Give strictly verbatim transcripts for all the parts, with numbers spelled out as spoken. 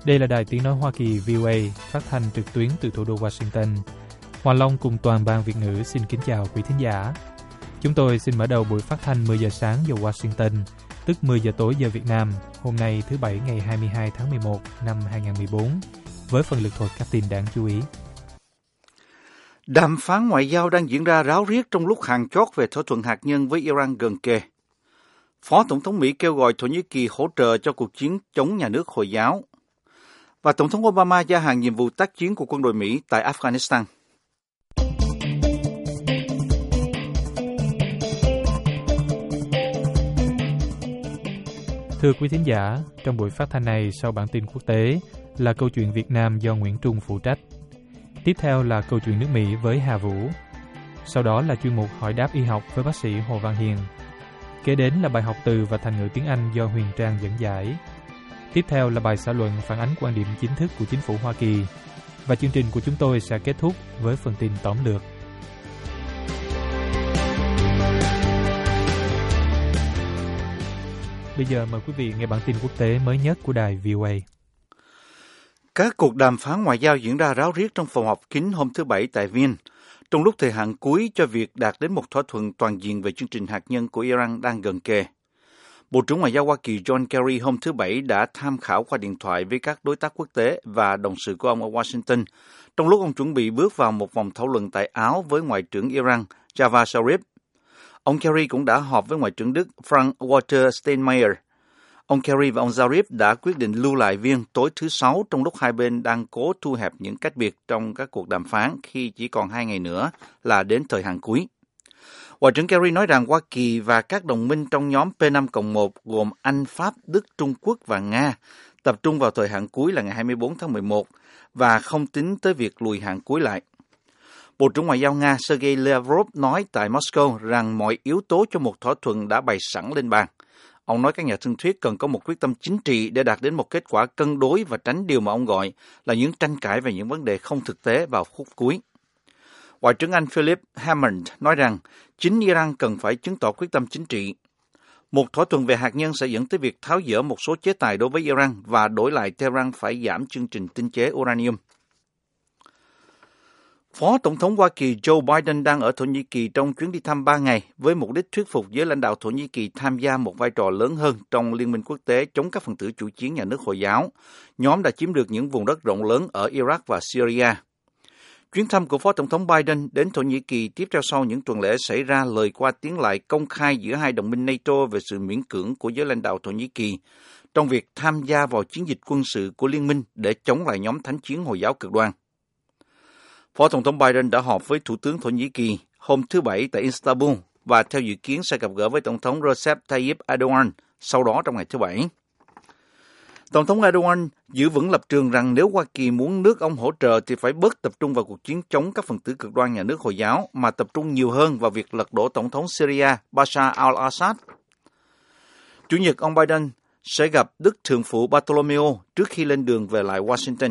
Đây là đài tiếng nói Hoa Kỳ vê o a phát thanh trực tuyến từ thủ đô Washington. Hoàng Long cùng toàn ban Việt ngữ xin kính chào quý thính giả. Chúng tôi xin mở đầu buổi phát thanh mười giờ sáng giờ Washington, tức mười giờ tối giờ Việt Nam, hôm nay thứ Bảy ngày hai mươi hai tháng mười một năm hai nghìn không trăm mười bốn, với phần lực thuật các tin đáng chú ý. Đàm phán ngoại giao đang diễn ra ráo riết trong lúc hàng chót về thỏa thuận hạt nhân với Iran gần kề. Phó Tổng thống Mỹ kêu gọi Thổ Nhĩ Kỳ hỗ trợ cho cuộc chiến chống nhà nước Hồi giáo. Và Tổng thống Obama gia hạn nhiệm vụ tác chiến của quân đội Mỹ tại Afghanistan. Thưa quý thính giả, trong buổi phát thanh này sau bản tin quốc tế là câu chuyện Việt Nam do Nguyễn Trung phụ trách. Tiếp theo là câu chuyện nước Mỹ với Hà Vũ. Sau đó là chuyên mục hỏi đáp y học với bác sĩ Hồ Văn Hiền. Kế đến là bài học từ và thành ngữ tiếng Anh do Huyền Trang dẫn giải. Tiếp theo là bài xã luận phản ánh quan điểm chính thức của chính phủ Hoa Kỳ. Và chương trình của chúng tôi sẽ kết thúc với phần tin tóm lược. Bây giờ mời quý vị nghe bản tin quốc tế mới nhất của đài vê o a. Các cuộc đàm phán ngoại giao diễn ra ráo riết trong phòng họp kín hôm thứ Bảy tại Viên, trong lúc thời hạn cuối cho việc đạt đến một thỏa thuận toàn diện về chương trình hạt nhân của Iran đang gần kề. Bộ trưởng Ngoại giao Hoa Kỳ John Kerry hôm thứ Bảy đã tham khảo qua điện thoại với các đối tác quốc tế và đồng sự của ông ở Washington, trong lúc ông chuẩn bị bước vào một vòng thảo luận tại Áo với Ngoại trưởng Iran Javad Zarif. Ông Kerry cũng đã họp với Ngoại trưởng Đức Frank-Walter Steinmeier. Ông Kerry và ông Zarif đã quyết định lưu lại Viên tối thứ Sáu trong lúc hai bên đang cố thu hẹp những cách biệt trong các cuộc đàm phán khi chỉ còn hai ngày nữa là đến thời hạn cuối. Ngoại trưởng Kerry nói rằng Hoa Kỳ và các đồng minh trong nhóm P năm cộng một gồm Anh, Pháp, Đức, Trung Quốc và Nga tập trung vào thời hạn cuối là ngày hai mươi bốn tháng mười một và không tính tới việc lùi hạn cuối lại. Bộ trưởng Ngoại giao Nga Sergei Lavrov nói tại Moscow rằng mọi yếu tố cho một thỏa thuận đã bày sẵn lên bàn. Ông nói các nhà thương thuyết cần có một quyết tâm chính trị để đạt đến một kết quả cân đối và tránh điều mà ông gọi là những tranh cãi về những vấn đề không thực tế vào phút cuối. Ngoại trưởng Anh Philip Hammond nói rằng chính Iran cần phải chứng tỏ quyết tâm chính trị. Một thỏa thuận về hạt nhân sẽ dẫn tới việc tháo dỡ một số chế tài đối với Iran và đổi lại Tehran phải giảm chương trình tinh chế uranium. Phó Tổng thống Hoa Kỳ Joe Biden đang ở Thổ Nhĩ Kỳ trong chuyến đi thăm ba ngày với mục đích thuyết phục giới lãnh đạo Thổ Nhĩ Kỳ tham gia một vai trò lớn hơn trong liên minh quốc tế chống các phần tử chủ chiến nhà nước Hồi giáo, nhóm đã chiếm được những vùng đất rộng lớn ở Iraq và Syria. Chuyến thăm của Phó Tổng thống Biden đến Thổ Nhĩ Kỳ tiếp theo sau những tuần lễ xảy ra lời qua tiếng lại công khai giữa hai đồng minh NATO về sự miễn cưỡng của giới lãnh đạo Thổ Nhĩ Kỳ trong việc tham gia vào chiến dịch quân sự của liên minh để chống lại nhóm thánh chiến Hồi giáo cực đoan. Phó Tổng thống Biden đã họp với Thủ tướng Thổ Nhĩ Kỳ hôm thứ Bảy tại Istanbul và theo dự kiến sẽ gặp gỡ với Tổng thống Recep Tayyip Erdogan sau đó trong ngày thứ Bảy. Tổng thống Erdogan giữ vững lập trường rằng nếu Hoa Kỳ muốn nước ông hỗ trợ thì phải bớt tập trung vào cuộc chiến chống các phần tử cực đoan nhà nước Hồi giáo mà tập trung nhiều hơn vào việc lật đổ Tổng thống Syria Bashar al-Assad. Chủ nhật, ông Biden sẽ gặp Đức Thượng phụ Bartolomeo trước khi lên đường về lại Washington.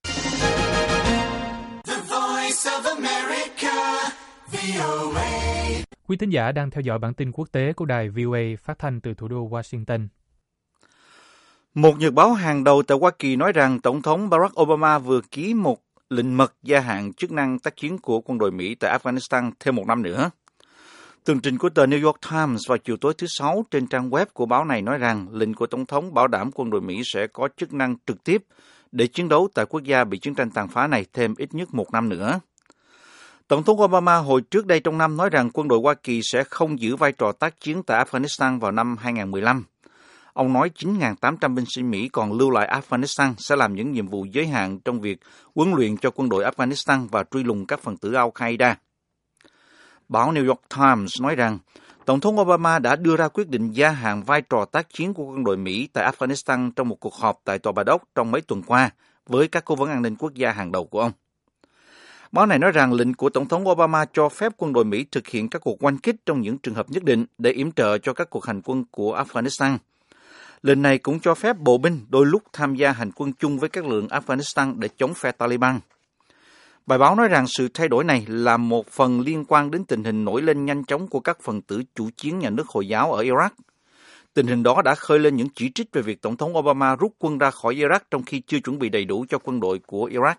Quý thính giả đang theo dõi bản tin quốc tế của đài vê o a phát thanh từ thủ đô Washington. Một nhật báo hàng đầu tại Hoa Kỳ nói rằng Tổng thống Barack Obama vừa ký một lệnh mật gia hạn chức năng tác chiến của quân đội Mỹ tại Afghanistan thêm một năm nữa. Tường trình của tờ New York Times vào chiều tối thứ Sáu trên trang web của báo này nói rằng lệnh của Tổng thống bảo đảm quân đội Mỹ sẽ có chức năng trực tiếp để chiến đấu tại quốc gia bị chiến tranh tàn phá này thêm ít nhất một năm nữa. Tổng thống Obama hồi trước đây trong năm nói rằng quân đội Hoa Kỳ sẽ không giữ vai trò tác chiến tại Afghanistan vào năm hai không một năm. Ông nói chín nghìn tám trăm binh sĩ Mỹ còn lưu lại Afghanistan sẽ làm những nhiệm vụ giới hạn trong việc huấn luyện cho quân đội Afghanistan và truy lùng các phần tử Al-Qaeda. Báo New York Times nói rằng Tổng thống Obama đã đưa ra quyết định gia hạn vai trò tác chiến của quân đội Mỹ tại Afghanistan trong một cuộc họp tại Tòa Bạch Ốc trong mấy tuần qua với các cố vấn an ninh quốc gia hàng đầu của ông. Báo này nói rằng lệnh của Tổng thống Obama cho phép quân đội Mỹ thực hiện các cuộc oanh kích trong những trường hợp nhất định để yểm trợ cho các cuộc hành quân của Afghanistan. Lệnh này cũng cho phép bộ binh đôi lúc tham gia hành quân chung với các lực lượng Afghanistan để chống phe Taliban. Bài báo nói rằng sự thay đổi này là một phần liên quan đến tình hình nổi lên nhanh chóng của các phần tử chủ chiến nhà nước Hồi giáo ở Iraq. Tình hình đó đã khơi lên những chỉ trích về việc Tổng thống Obama rút quân ra khỏi Iraq trong khi chưa chuẩn bị đầy đủ cho quân đội của Iraq.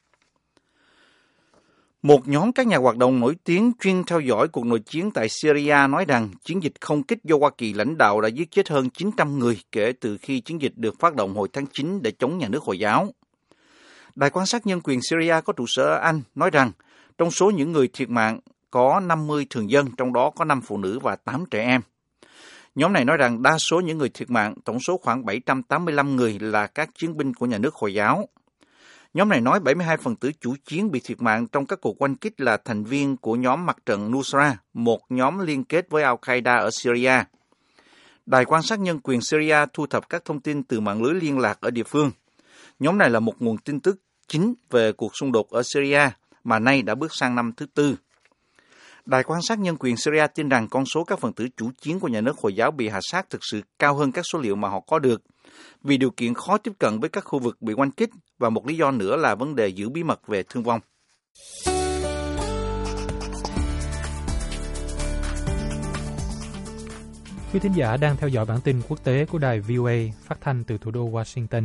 Một nhóm các nhà hoạt động nổi tiếng chuyên theo dõi cuộc nội chiến tại Syria nói rằng chiến dịch không kích do Hoa Kỳ lãnh đạo đã giết chết hơn chín trăm người kể từ khi chiến dịch được phát động hồi tháng chín để chống nhà nước Hồi giáo. Đài quan sát nhân quyền Syria có trụ sở ở Anh nói rằng trong số những người thiệt mạng có năm mươi thường dân, trong đó có năm phụ nữ và tám trẻ em. Nhóm này nói rằng đa số những người thiệt mạng, tổng số khoảng bảy trăm tám mươi lăm người là các chiến binh của nhà nước Hồi giáo. Nhóm này nói bảy mươi hai phần tử chủ chiến bị thiệt mạng trong các cuộc oanh kích là thành viên của nhóm mặt trận Nusra, một nhóm liên kết với Al-Qaeda ở Syria. Đài quan sát nhân quyền Syria thu thập các thông tin từ mạng lưới liên lạc ở địa phương. Nhóm này là một nguồn tin tức chính về cuộc xung đột ở Syria, mà nay đã bước sang năm thứ tư. Đài quan sát nhân quyền Syria tin rằng con số các phần tử chủ chiến của nhà nước Hồi giáo bị hạ sát thực sự cao hơn các số liệu mà họ có được, vì điều kiện khó tiếp cận với các khu vực bị oanh kích, và một lý do nữa là vấn đề giữ bí mật về thương vong. Quý thính giả đang theo dõi bản tin quốc tế của đài vê o a phát thanh từ thủ đô Washington.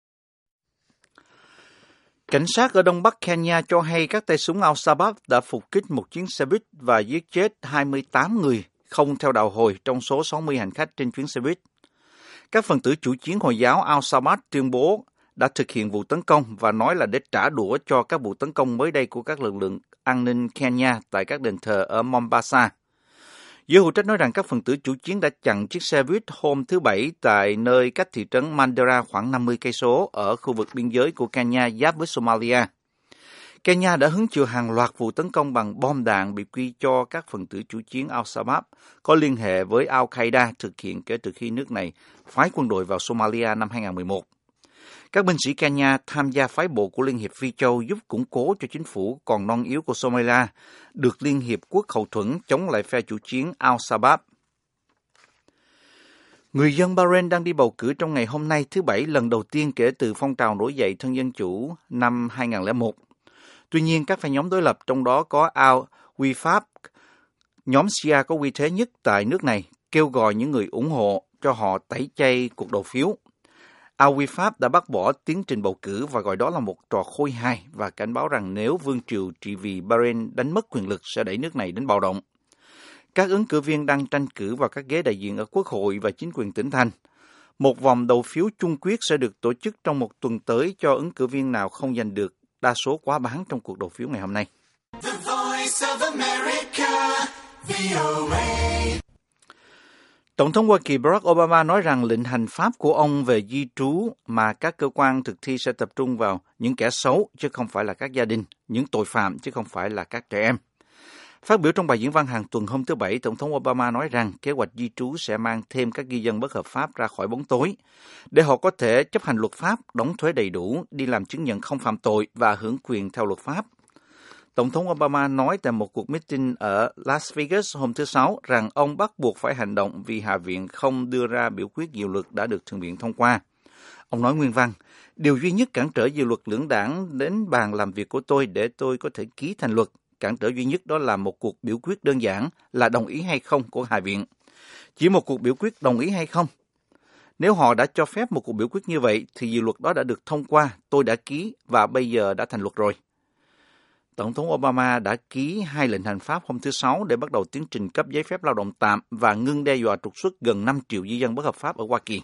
Cảnh sát ở Đông Bắc Kenya cho hay các tay súng Al-Shabaab đã phục kích một chuyến xe buýt và giết chết hai mươi tám người không theo đạo Hồi trong số sáu mươi hành khách trên chuyến xe buýt. Các phần tử chủ chiến Hồi giáo Al-Shabaab tuyên bố đã thực hiện vụ tấn công và nói là để trả đũa cho các vụ tấn công mới đây của các lực lượng an ninh Kenya tại các đền thờ ở Mombasa. Giới hữu trách nói rằng các phần tử chủ chiến đã chặn chiếc xe buýt hôm thứ Bảy tại nơi cách thị trấn Mandera khoảng năm mươi cây số ở khu vực biên giới của Kenya giáp với Somalia. Kenya đã hứng chịu hàng loạt vụ tấn công bằng bom đạn bị quy cho các phần tử chủ chiến Al-Shabaab có liên hệ với Al-Qaeda thực hiện kể từ khi nước này phái quân đội vào Somalia năm hai không một một. Các binh sĩ Kenya tham gia phái bộ của Liên hiệp Phi Châu giúp củng cố cho chính phủ còn non yếu của Somalia được Liên hiệp Quốc hậu thuẫn chống lại phe chủ chiến Al-Shabaab. Người dân Bahrain đang đi bầu cử trong ngày hôm nay thứ Bảy lần đầu tiên kể từ phong trào nổi dậy thân dân chủ năm hai không không một. Tuy nhiên, các phe nhóm đối lập trong đó có Al-Wifaq, nhóm Shia có uy thế nhất tại nước này, kêu gọi những người ủng hộ cho họ tẩy chay cuộc đầu phiếu. Al-Wifaq đã bác bỏ tiến trình bầu cử và gọi đó là một trò khôi hài và cảnh báo rằng nếu vương triều trị vì Bahrain đánh mất quyền lực sẽ đẩy nước này đến bạo động. Các ứng cử viên đang tranh cử vào các ghế đại diện ở Quốc hội và chính quyền tỉnh thành. Một vòng đầu phiếu chung quyết sẽ được tổ chức trong một tuần tới cho ứng cử viên nào không giành được đa số quá bán trong cuộc đầu phiếu ngày hôm nay. The Voice of America, vê o a. Tổng thống Hoa Kỳ Barack Obama nói rằng lệnh hành pháp của ông về di trú mà các cơ quan thực thi sẽ tập trung vào những kẻ xấu chứ không phải là các gia đình, những tội phạm chứ không phải là các trẻ em. Phát biểu trong bài diễn văn hàng tuần hôm thứ Bảy, Tổng thống Obama nói rằng kế hoạch di trú sẽ mang thêm các di dân bất hợp pháp ra khỏi bóng tối, để họ có thể chấp hành luật pháp, đóng thuế đầy đủ, đi làm chứng nhận không phạm tội và hưởng quyền theo luật pháp. Tổng thống Obama nói tại một cuộc meeting ở Las Vegas hôm thứ Sáu rằng ông bắt buộc phải hành động vì Hạ viện không đưa ra biểu quyết dự luật đã được Thượng viện thông qua. Ông nói nguyên văn, điều duy nhất cản trở dự luật lưỡng đảng đến bàn làm việc của tôi để tôi có thể ký thành luật, cản trở duy nhất đó là một cuộc biểu quyết đơn giản là đồng ý hay không của Hạ viện. Chỉ một cuộc biểu quyết đồng ý hay không. Nếu họ đã cho phép một cuộc biểu quyết như vậy thì dự luật đó đã được thông qua, tôi đã ký và bây giờ đã thành luật rồi. Tổng thống Obama đã ký hai lệnh hành pháp hôm thứ Sáu để bắt đầu tiến trình cấp giấy phép lao động tạm và ngưng đe dọa trục xuất gần năm triệu di dân bất hợp pháp ở Hoa Kỳ.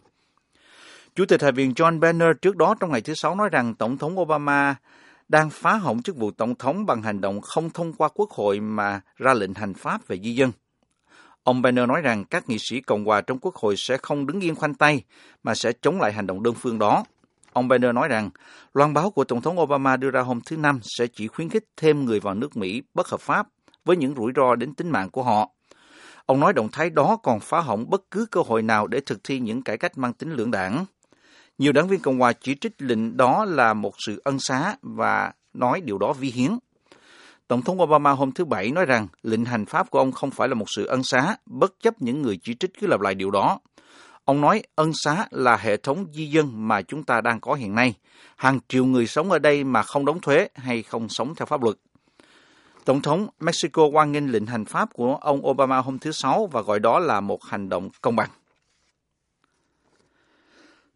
Chủ tịch Hạ viện John Boehner trước đó trong ngày thứ Sáu nói rằng Tổng thống Obama đang phá hỏng chức vụ Tổng thống bằng hành động không thông qua Quốc hội mà ra lệnh hành pháp về di dân. Ông Boehner nói rằng các nghị sĩ Cộng hòa trong Quốc hội sẽ không đứng yên khoanh tay mà sẽ chống lại hành động đơn phương đó. Ông Boehner nói rằng loan báo của Tổng thống Obama đưa ra hôm thứ Năm sẽ chỉ khuyến khích thêm người vào nước Mỹ bất hợp pháp với những rủi ro đến tính mạng của họ. Ông nói động thái đó còn phá hỏng bất cứ cơ hội nào để thực thi những cải cách mang tính lưỡng đảng. Nhiều đảng viên Cộng hòa chỉ trích lệnh đó là một sự ân xá và nói điều đó vi hiến. Tổng thống Obama hôm thứ Bảy nói rằng lệnh hành pháp của ông không phải là một sự ân xá, bất chấp những người chỉ trích cứ lặp lại điều đó. Ông nói ân xá là hệ thống di dân mà chúng ta đang có hiện nay. Hàng triệu người sống ở đây mà không đóng thuế hay không sống theo pháp luật. Tổng thống Mexico hoan nghênh lệnh hành pháp của ông Obama hôm thứ Sáu và gọi đó là một hành động công bằng.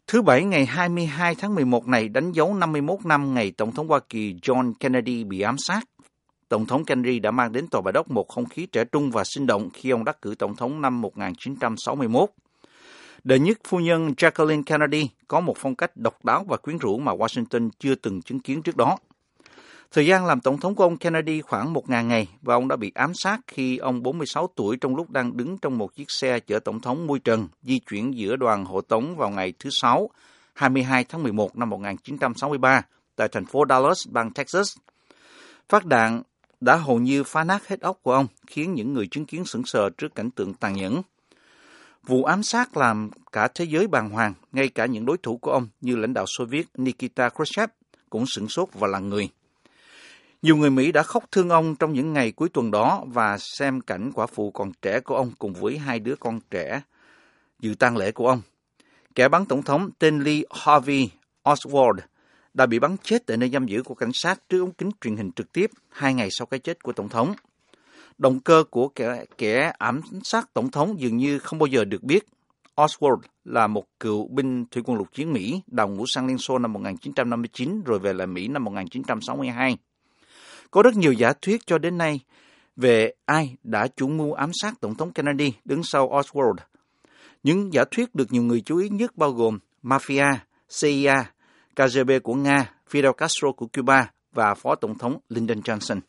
Thứ Bảy ngày hai mươi hai tháng mười một này đánh dấu năm mươi mốt năm ngày Tổng thống Hoa Kỳ John Kennedy bị ám sát. Tổng thống Kennedy đã mang đến Tòa Bạch Ốc một không khí trẻ trung và sinh động khi ông đắc cử Tổng thống năm một nghìn chín trăm sáu mươi mốt. Đệ nhất phu nhân Jacqueline Kennedy có một phong cách độc đáo và quyến rũ mà Washington chưa từng chứng kiến trước đó. Thời gian làm Tổng thống của ông Kennedy khoảng một nghìn ngày và ông đã bị ám sát khi ông bốn mươi sáu tuổi trong lúc đang đứng trong một chiếc xe chở Tổng thống mui trần di chuyển giữa đoàn hộ tống vào ngày thứ Sáu, hai mươi hai tháng mười một năm một nghìn chín trăm sáu mươi ba tại thành phố Dallas, bang Texas. Phát đạn đã hầu như phá nát hết óc của ông, khiến những người chứng kiến sững sờ trước cảnh tượng tàn nhẫn. Vụ ám sát làm cả thế giới bàng hoàng, ngay cả những đối thủ của ông như lãnh đạo Xô Viết Nikita Khrushchev cũng sửng sốt và lặng người. Nhiều người Mỹ đã khóc thương ông trong những ngày cuối tuần đó và xem cảnh quả phụ còn trẻ của ông cùng với hai đứa con trẻ dự tang lễ của ông. Kẻ bắn tổng thống tên Lee Harvey Oswald đã bị bắn chết tại nơi giam giữ của cảnh sát trước ống kính truyền hình trực tiếp hai ngày sau cái chết của tổng thống. Động cơ của kẻ, kẻ ám sát tổng thống dường như không bao giờ được biết. Oswald là một cựu binh thủy quân lục chiến Mỹ, đào ngũ sang Liên Xô năm một nghìn chín trăm năm mươi chín rồi về lại Mỹ năm một nghìn chín trăm sáu mươi hai. Có rất nhiều giả thuyết cho đến nay về ai đã chủ mưu ám sát Tổng thống Kennedy đứng sau Oswald. Những giả thuyết được nhiều người chú ý nhất bao gồm Mafia, C I A, K G B của Nga, Fidel Castro của Cuba và Phó Tổng thống Lyndon Johnson.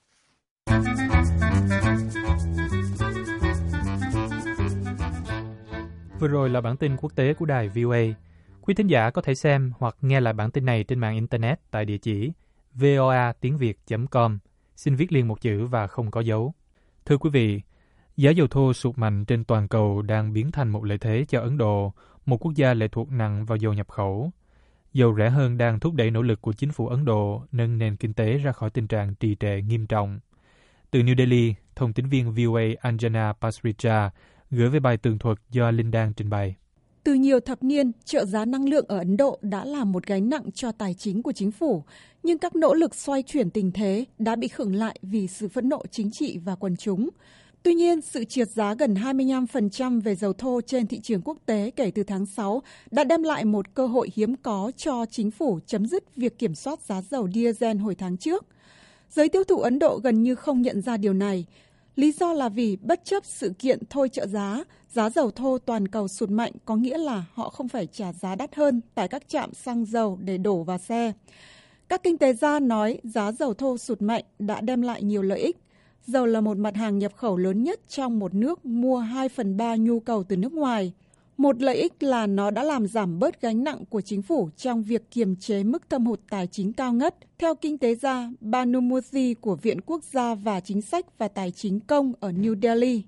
Vừa rồi là bản tin quốc tế của đài vê o a. Quý thính giả có thể xem hoặc nghe lại bản tin này trên mạng Internet tại địa chỉ voa tiếng việt chấm com. Xin viết liền một chữ và không có dấu. Thưa quý vị, giá dầu thô sụt mạnh trên toàn cầu đang biến thành một lợi thế cho Ấn Độ, một quốc gia lệ thuộc nặng vào dầu nhập khẩu. Dầu rẻ hơn đang thúc đẩy nỗ lực của chính phủ Ấn Độ nâng nền kinh tế ra khỏi tình trạng trì trệ nghiêm trọng. Từ New Delhi, thông tín viên vê o a Anjana Pasricha gửi về bài tường thuật do Linh Đan trình bày. Từ nhiều thập niên, trợ giá năng lượng ở Ấn Độ đã là một gánh nặng cho tài chính của chính phủ, nhưng các nỗ lực xoay chuyển tình thế đã bị khựng lại vì sự phẫn nộ chính trị và quần chúng. Tuy nhiên, sự trượt giá gần hai mươi lăm phần trăm về dầu thô trên thị trường quốc tế kể từ tháng sáu đã đem lại một cơ hội hiếm có cho chính phủ chấm dứt việc kiểm soát giá dầu diesel hồi tháng trước. Giới tiêu thụ Ấn Độ gần như không nhận ra điều này. Lý do là vì bất chấp sự kiện thôi trợ giá, giá dầu thô toàn cầu sụt mạnh có nghĩa là họ không phải trả giá đắt hơn tại các trạm xăng dầu để đổ vào xe. Các kinh tế gia nói giá dầu thô sụt mạnh đã đem lại nhiều lợi ích. Dầu là một mặt hàng nhập khẩu lớn nhất trong một nước mua hai phần ba nhu cầu từ nước ngoài. Một lợi ích là nó đã làm giảm bớt gánh nặng của chính phủ trong việc kiềm chế mức thâm hụt tài chính cao ngất, theo kinh tế gia Banu Murthy của Viện Quốc gia và Chính sách và Tài chính Công ở New Delhi.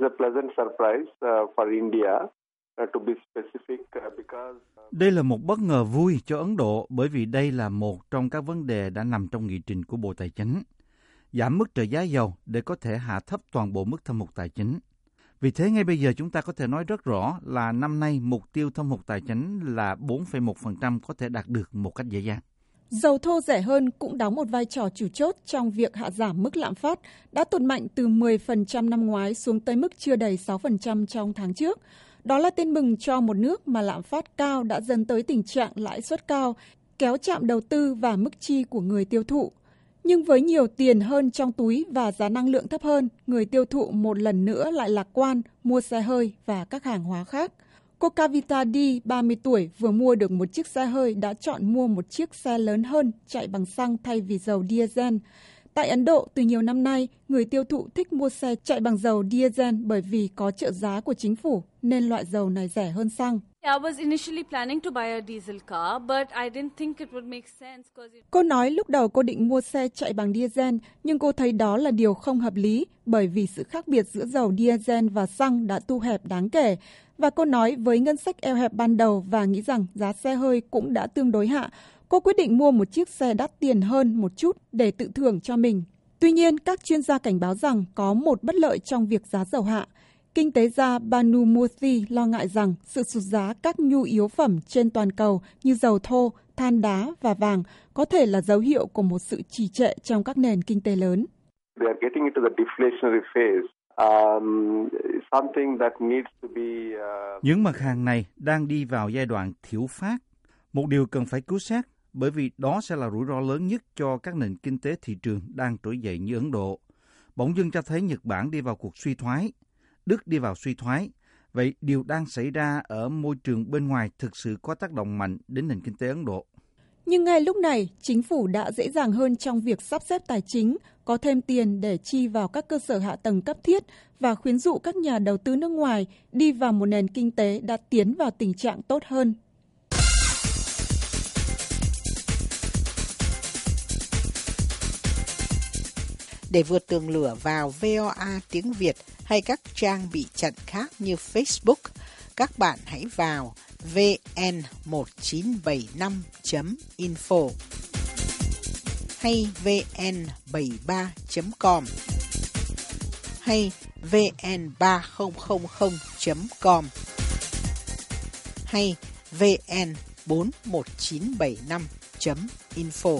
Đây là một bất ngờ vui cho Ấn Độ bởi vì đây là một trong các vấn đề đã nằm trong nghị trình của Bộ Tài chính. Giảm mức trợ giá dầu để có thể hạ thấp toàn bộ mức thâm hụt tài chính. Vì thế ngay bây giờ chúng ta có thể nói rất rõ là năm nay mục tiêu thâm hụt tài chính là bốn phẩy một phần trăm có thể đạt được một cách dễ dàng. Dầu thô rẻ hơn cũng đóng một vai trò chủ chốt trong việc hạ giảm mức lạm phát đã tụt mạnh từ mười phần trăm năm ngoái xuống tới mức chưa đầy sáu phần trăm trong tháng trước. Đó là tin mừng cho một nước mà lạm phát cao đã dẫn tới tình trạng lãi suất cao, kéo chạm đầu tư và mức chi của người tiêu thụ. Nhưng với nhiều tiền hơn trong túi và giá năng lượng thấp hơn, người tiêu thụ một lần nữa lại lạc quan mua xe hơi và các hàng hóa khác. Cô Kavita Di, ba mươi tuổi, vừa mua được một chiếc xe hơi đã chọn mua một chiếc xe lớn hơn chạy bằng xăng thay vì dầu diesel. Tại Ấn Độ, từ nhiều năm nay, người tiêu thụ thích mua xe chạy bằng dầu diesel bởi vì có trợ giá của chính phủ, nên loại dầu này rẻ hơn xăng. Cô nói lúc đầu cô định mua xe chạy bằng diesel, nhưng cô thấy đó là điều không hợp lý bởi vì sự khác biệt giữa dầu diesel và xăng đã thu hẹp đáng kể. Và cô nói với ngân sách eo hẹp ban đầu và nghĩ rằng giá xe hơi cũng đã tương đối hạ, cô quyết định mua một chiếc xe đắt tiền hơn một chút để tự thưởng cho mình. Tuy nhiên, các chuyên gia cảnh báo rằng có một bất lợi trong việc giá dầu hạ. Kinh tế gia Banu Murthy lo ngại rằng sự sụt giá các nhu yếu phẩm trên toàn cầu như dầu thô, than đá và vàng có thể là dấu hiệu của một sự trì trệ trong các nền kinh tế lớn. Những mặt hàng này đang đi vào giai đoạn thiểu phát Một điều cần phải cứu xét, bởi vì đó sẽ là rủi ro lớn nhất cho các nền kinh tế thị trường đang trỗi dậy như Ấn Độ. Bỗng dưng cho thấy Nhật Bản đi vào cuộc suy thoái, Đức đi vào suy thoái. Vậy điều đang xảy ra ở môi trường bên ngoài thực sự có tác động mạnh đến nền kinh tế Ấn Độ. Nhưng ngay lúc này, chính phủ đã dễ dàng hơn trong việc sắp xếp tài chính, có thêm tiền để chi vào các cơ sở hạ tầng cấp thiết và khuyến dụ các nhà đầu tư nước ngoài đi vào một nền kinh tế đã tiến vào tình trạng tốt hơn. Để vượt tường lửa vào vê o a tiếng Việt hay các trang bị chặn khác như Facebook, các bạn hãy vào vê en một chín bảy năm chấm info hay vê en bảy ba chấm com hay vê en ba không không không chấm com hay vê en bốn một chín bảy năm chấm info.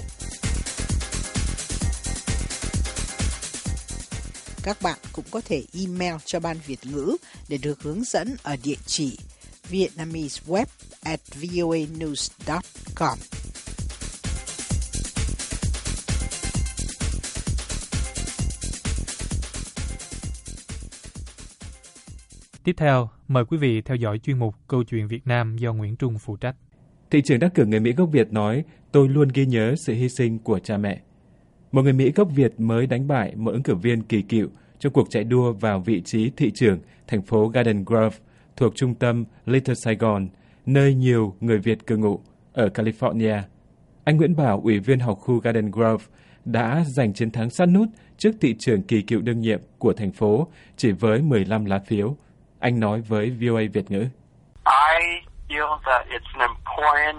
Các bạn cũng có thể email cho Ban Việt ngữ để được hướng dẫn ở địa chỉ vietnameseweb at voanews dot com. Tiếp theo, mời quý vị theo dõi chuyên mục Câu chuyện Việt Nam do Nguyễn Trung phụ trách. Thị trưởng đắc cử người Mỹ gốc Việt nói, tôi luôn ghi nhớ sự hy sinh của cha mẹ. Một người Mỹ gốc Việt mới đánh bại một ứng cử viên kỳ cựu trong cuộc chạy đua vào vị trí thị trưởng thành phố Garden Grove thuộc trung tâm Little Saigon, nơi nhiều người Việt cư ngụ ở California. Anh Nguyễn Bảo, ủy viên học khu Garden Grove, đã giành chiến thắng sát nút trước thị trưởng kỳ cựu đương nhiệm của thành phố chỉ với mười lăm lá phiếu. Anh nói với vê o a Việt ngữ. I feel that it's an important,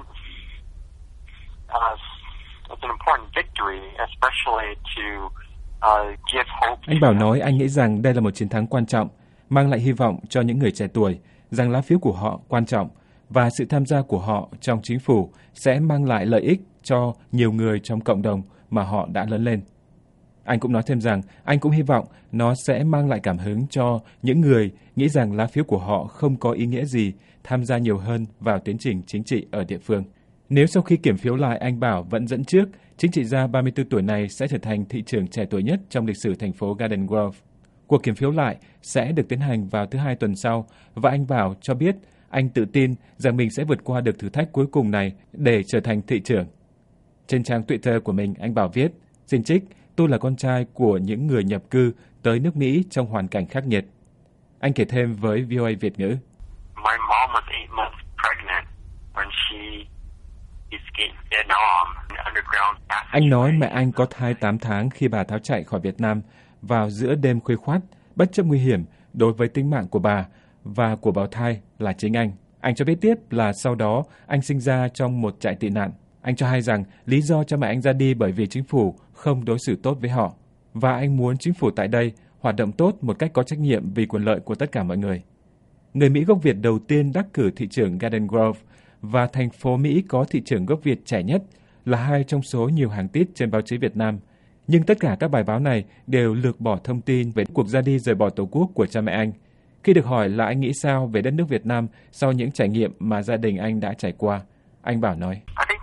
uh, it's an important victory, especially to uh, give hope. Anh Bảo nói anh nghĩ rằng đây là một chiến thắng quan trọng, mang lại hy vọng cho những người trẻ tuổi, rằng lá phiếu của họ quan trọng và sự tham gia của họ trong chính phủ sẽ mang lại lợi ích cho nhiều người trong cộng đồng mà họ đã lớn lên. Anh cũng nói thêm rằng anh cũng hy vọng nó sẽ mang lại cảm hứng cho những người nghĩ rằng lá phiếu của họ không có ý nghĩa gì tham gia nhiều hơn vào tiến trình chính trị ở địa phương. Nếu sau khi kiểm phiếu lại anh Bảo vẫn dẫn trước, chính trị gia ba mươi tư tuổi này sẽ trở thành thị trưởng trẻ tuổi nhất trong lịch sử thành phố Garden Grove. Cuộc kiểm phiếu lại sẽ được tiến hành vào thứ Hai tuần sau và anh Bảo cho biết anh tự tin rằng mình sẽ vượt qua được thử thách cuối cùng này để trở thành thị trưởng. Trên trang Twitter của mình, anh Bảo viết, xin trích, tôi là con trai của những người nhập cư tới nước Mỹ trong hoàn cảnh khắc nghiệt. Anh kể thêm với vê o a Việt ngữ. My mom was eight months pregnant when she escaped Vietnam underground. Anh nói mẹ anh có thai tám tháng khi bà tháo chạy khỏi Việt Nam vào giữa đêm khuya khoắt, bất chấp nguy hiểm đối với tính mạng của bà và của bào thai là chính anh. Anh cho biết tiếp là sau đó anh sinh ra trong một trại tị nạn. Anh cho hay rằng lý do cho mẹ anh ra đi bởi vì chính phủ không đối xử tốt với họ. Và anh muốn chính phủ tại đây hoạt động tốt một cách có trách nhiệm vì quyền lợi của tất cả mọi người. Người Mỹ gốc Việt đầu tiên đắc cử thị trưởng Garden Grove và thành phố Mỹ có thị trưởng gốc Việt trẻ nhất là hai trong số nhiều hàng tít trên báo chí Việt Nam. Nhưng tất cả các bài báo này đều lược bỏ thông tin về cuộc ra đi rời bỏ Tổ quốc của cha mẹ anh. Khi được hỏi là anh nghĩ sao về đất nước Việt Nam sau những trải nghiệm mà gia đình anh đã trải qua, anh Bảo nói.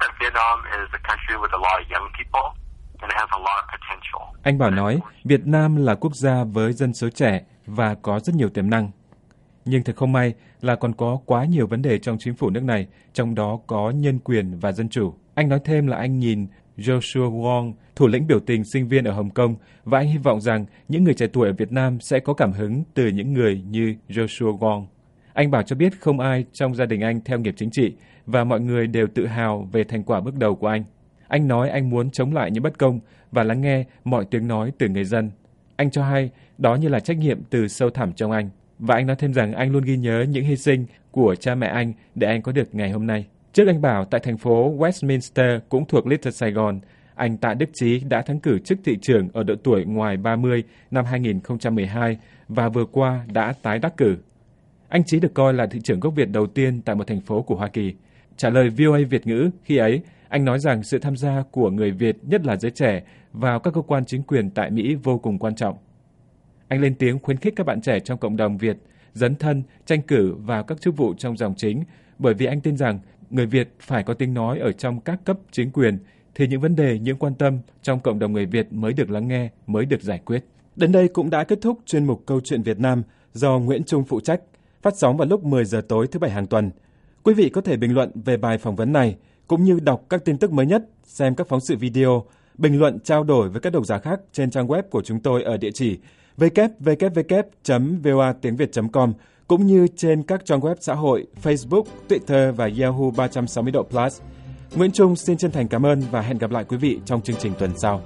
Anh Bảo nói, Việt Nam là quốc gia với dân số trẻ và có rất nhiều tiềm năng. Nhưng thật không may là còn có quá nhiều vấn đề trong chính phủ nước này, trong đó có nhân quyền và dân chủ. Anh nói thêm là anh nhìn Joshua Wong, thủ lĩnh biểu tình sinh viên ở Hồng Kông, và anh hy vọng rằng những người trẻ tuổi ở Việt Nam sẽ có cảm hứng từ những người như Joshua Wong. Anh Bảo cho biết không ai trong gia đình anh theo nghiệp chính trị và mọi người đều tự hào về thành quả bước đầu của anh. Anh nói anh muốn chống lại những bất công và lắng nghe mọi tiếng nói từ người dân. Anh cho hay đó như là trách nhiệm từ sâu thẳm trong anh. Và anh nói thêm rằng anh luôn ghi nhớ những hy sinh của cha mẹ anh để anh có được ngày hôm nay. Trước anh Bảo, tại thành phố Westminster cũng thuộc Little Saigon, anh Tạ Đức Chí đã thắng cử chức thị trưởng ở độ tuổi ngoài ba mươi năm hai nghìn không trăm mười hai và vừa qua đã tái đắc cử. Anh Chí được coi là thị trưởng gốc Việt đầu tiên tại một thành phố của Hoa Kỳ. Trả lời vê o a Việt ngữ khi ấy, anh nói rằng sự tham gia của người Việt, nhất là giới trẻ, vào các cơ quan chính quyền tại Mỹ vô cùng quan trọng. Anh lên tiếng khuyến khích các bạn trẻ trong cộng đồng Việt dấn thân, tranh cử vào các chức vụ trong dòng chính, bởi vì anh tin rằng người Việt phải có tiếng nói ở trong các cấp chính quyền, thì những vấn đề, những quan tâm trong cộng đồng người Việt mới được lắng nghe, mới được giải quyết. Đến đây cũng đã kết thúc chuyên mục Câu chuyện Việt Nam do Nguyễn Trung phụ trách, phát sóng vào lúc mười giờ tối thứ Bảy hàng tuần. Quý vị có thể bình luận về bài phỏng vấn này, cũng như đọc các tin tức mới nhất, xem các phóng sự video, bình luận trao đổi với các độc giả khác trên trang web của chúng tôi ở địa chỉ w w w chấm v o a tiếng việt chấm com, cũng như trên các trang web xã hội Facebook, Twitter và Yahoo ba trăm sáu mươi độ Plus. Nguyễn Trung xin chân thành cảm ơn và hẹn gặp lại quý vị trong chương trình tuần sau.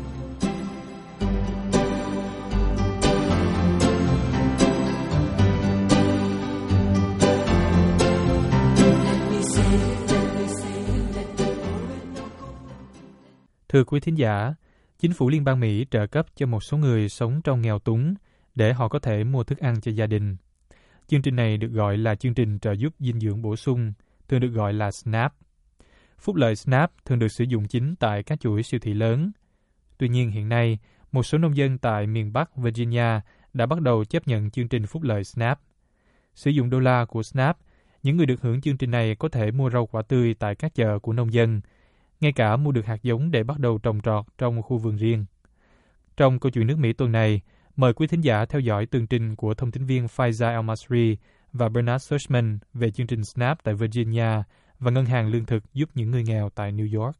Thưa quý thính giả, chính phủ Liên bang Mỹ trợ cấp cho một số người sống trong nghèo túng để họ có thể mua thức ăn cho gia đình. Chương trình này được gọi là chương trình trợ giúp dinh dưỡng bổ sung, thường được gọi là SNAP. Phúc lợi SNAP thường được sử dụng chính tại các chuỗi siêu thị lớn. Tuy nhiên hiện nay, một số nông dân tại miền Bắc Virginia đã bắt đầu chấp nhận chương trình phúc lợi SNAP. Sử dụng đô la của SNAP, những người được hưởng chương trình này có thể mua rau quả tươi tại các chợ của nông dân, ngay cả mua được hạt giống để bắt đầu trồng trọt trong khu vườn riêng. Trong câu chuyện nước Mỹ tuần này, mời quý thính giả theo dõi tường trình của thông tín viên Faiza El-Masri và Bernard Sussman về chương trình SNAP tại Virginia và Ngân hàng Lương thực giúp những người nghèo tại New York.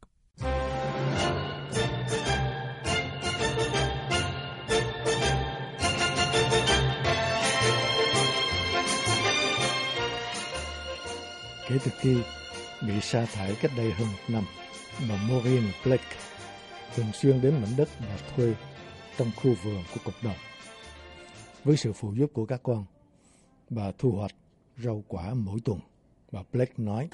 Kể từ khi bị sa thải cách đây hơn một năm, bà Maureen Blake thường xuyên đến mảnh đất bà thuê trong khu vườn của cộng đồng. Với sự phụ giúp của các con, bà thu hoạch rau quả mỗi tuần. Bà Blake nói,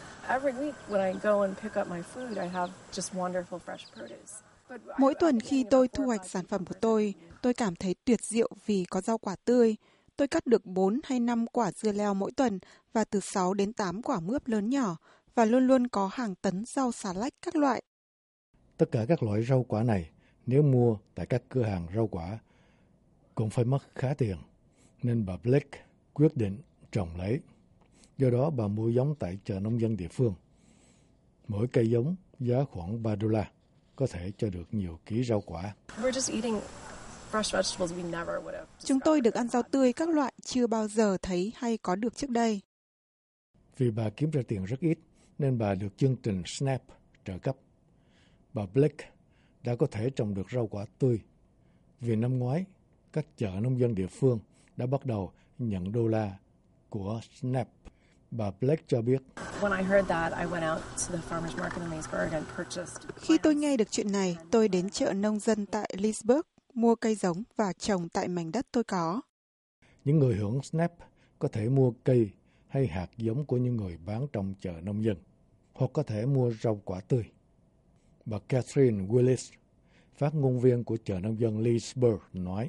mỗi tuần khi tôi thu hoạch sản phẩm của tôi, tôi cảm thấy tuyệt diệu vì có rau quả tươi. Tôi cắt được bốn hay năm quả dưa leo mỗi tuần và từ sáu đến tám quả mướp lớn nhỏ và luôn luôn có hàng tấn rau xà lách các loại. Tất cả các loại rau quả này nếu mua tại các cửa hàng rau quả cũng phải mất khá tiền, nên bà Blake quyết định trồng lấy. Do đó bà mua giống tại chợ nông dân địa phương. Mỗi cây giống giá khoảng ba đô la, có thể cho được nhiều ký rau quả. Chúng tôi được ăn rau tươi các loại chưa bao giờ thấy hay có được trước đây. Vì bà kiếm ra tiền rất ít, nên bà được chương trình SNAP trợ cấp. Bà Blake đã có thể trồng được rau quả tươi. Vì năm ngoái, các chợ nông dân địa phương đã bắt đầu nhận đô la của SNAP. Bà Blake cho biết, khi tôi nghe được chuyện này, tôi đến chợ nông dân tại Leesburg, mua cây giống và trồng tại mảnh đất tôi có. Những người hưởng SNAP có thể mua cây hay hạt giống của những người bán trong chợ nông dân, hoặc có thể mua rau quả tươi. Bà Catherine Willis, phát ngôn viên của chợ nông dân Leesburg, nói,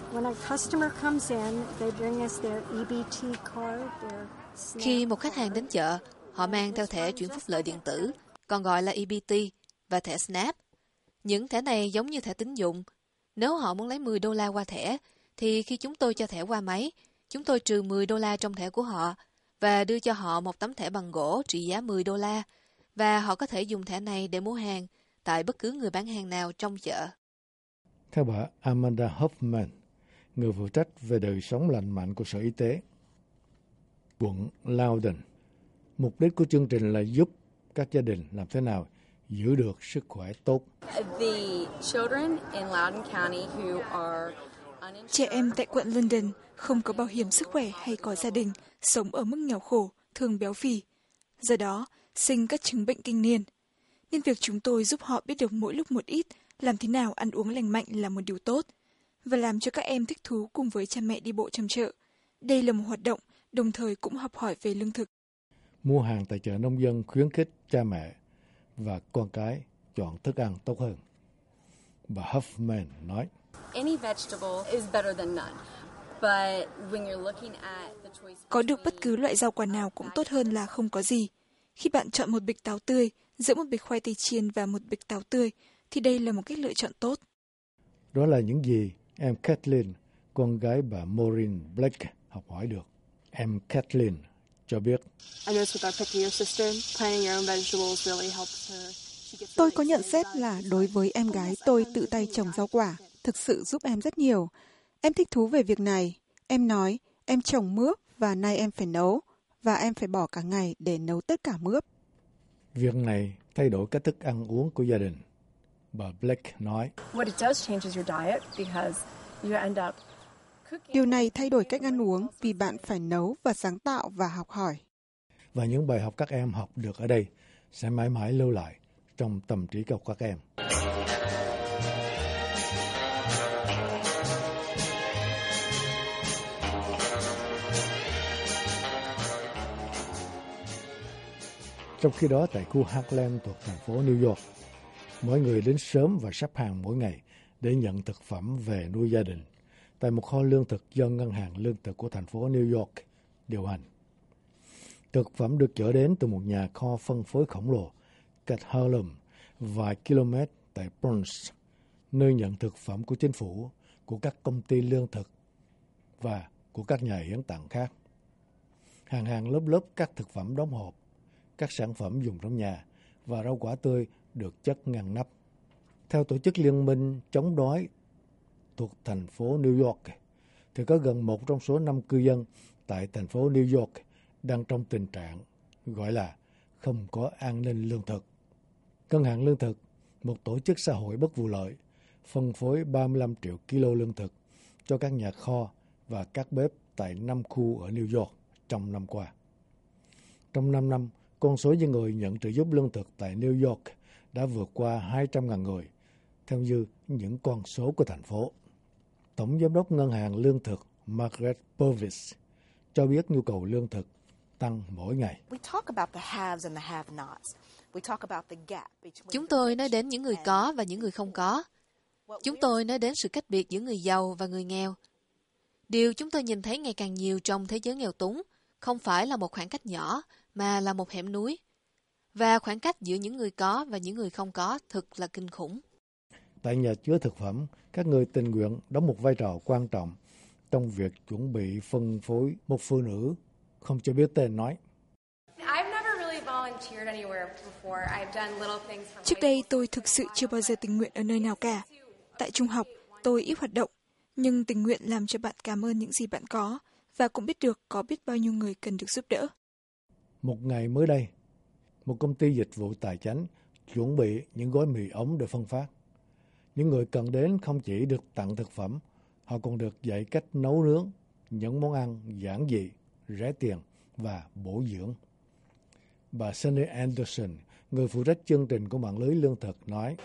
khi một khách hàng đến chợ, họ mang theo thẻ chuyển phúc lợi điện tử, còn gọi là e bê tê, và thẻ SNAP. Những thẻ này giống như thẻ tín dụng. Nếu họ muốn lấy mười đô la qua thẻ, thì khi chúng tôi cho thẻ qua máy, chúng tôi trừ mười đô la trong thẻ của họ và đưa cho họ một tấm thẻ bằng gỗ trị giá mười đô la, và họ có thể dùng thẻ này để mua hàng tại bất cứ người bán hàng nào trong chợ. Theo bà Amanda Hoffman, người phụ trách về đời sống lành mạnh của Sở Y tế quận Loudoun, mục đích của chương trình là giúp các gia đình làm thế nào giữ được sức khỏe tốt. Trẻ em tại quận London không có bảo hiểm sức khỏe hay có gia đình, sống ở mức nghèo khổ, thường béo phì. Do đó, sinh các chứng bệnh kinh niên. Nên việc chúng tôi giúp họ biết được mỗi lúc một ít làm thế nào ăn uống lành mạnh là một điều tốt, và làm cho các em thích thú cùng với cha mẹ đi bộ trong chợ. Đây là một hoạt động, đồng thời cũng học hỏi về lương thực. Mua hàng tại chợ nông dân khuyến khích cha mẹ và con cái chọn thức ăn tốt hơn. Bà Huffman nói, có được bất cứ loại rau quả nào cũng tốt hơn là không có gì. Khi bạn chọn một bịch táo tươi giữa một bịch khoai tây chiên và một bịch táo tươi, thì đây là một cách lựa chọn tốt. Đó là những gì em Kathleen, con gái bà Maureen Blake, học hỏi được. Em Kathleen cho cho biết. Tôi có nhận xét là đối với em gái tôi tự tay trồng rau quả, thực sự giúp em rất nhiều. Em thích thú về việc này. Em nói, em trồng mướp và nay em phải nấu, và em phải bỏ cả ngày để nấu tất cả mướp. Việc này thay đổi cách thức ăn uống của gia đình. Bà Blake nói, điều này thay đổi cách ăn uống vì bạn phải nấu và sáng tạo và học hỏi. Và những bài học các em học được ở đây sẽ mãi mãi lưu lại trong tâm trí của các em. Trong khi đó, tại khu Harlem thuộc thành phố New York, mọi người đến sớm và sắp hàng mỗi ngày để nhận thực phẩm về nuôi gia đình tại một kho lương thực do Ngân hàng Lương thực của thành phố New York điều hành. Thực phẩm được chở đến từ một nhà kho phân phối khổng lồ cách Harlem vài km tại Bronx, nơi nhận thực phẩm của chính phủ, của các công ty lương thực và của các nhà hiến tặng khác. Hàng hàng lớp lớp các thực phẩm đóng hộp, các sản phẩm dùng trong nhà và rau quả tươi được chất ngăn nắp. Theo Tổ chức Liên minh chống đói thuộc thành phố New York, thì có gần một trong số năm cư dân tại thành phố New York đang trong tình trạng gọi là không có an ninh lương thực. Ngân hàng Lương thực, một tổ chức xã hội bất vụ lợi, phân phối ba mươi lăm triệu ki lô lương thực cho các nhà kho và các bếp tại năm khu ở New York trong năm qua. Trong năm năm, con số những người nhận trợ giúp lương thực tại New York đã vượt qua hai trăm nghìn người, theo như những con số của thành phố. Tổng giám đốc Ngân hàng Lương thực Margaret Purvis cho biết nhu cầu lương thực tăng mỗi ngày. Chúng tôi nói đến những người có và những người không có. Chúng tôi nói đến sự cách biệt giữa người giàu và người nghèo. Điều chúng tôi nhìn thấy ngày càng nhiều trong thế giới nghèo túng không phải là một khoảng cách nhỏ, mà là một hẻm núi. Và khoảng cách giữa những người có và những người không có thực là kinh khủng. Tại nhà chứa thực phẩm, các người tình nguyện đóng một vai trò quan trọng trong việc chuẩn bị phân phối. Một phụ nữ không cho biết tên nói, trước đây tôi thực sự chưa bao giờ tình nguyện ở nơi nào cả. Tại trung học, tôi ít hoạt động, nhưng tình nguyện làm cho bạn cảm ơn những gì bạn có, và cũng biết được có biết bao nhiêu người cần được giúp đỡ. Một ngày mới đây, một công ty dịch vụ tài chánh chuẩn bị những gói mì ống để phân phát. Những người cần đến không chỉ được tặng thực phẩm, họ còn được dạy cách nấu nướng những món ăn giản dị, rẻ tiền và bổ dưỡng. Bà Sunny Anderson, người phụ trách chương trình của mạng lưới lương thực, nói,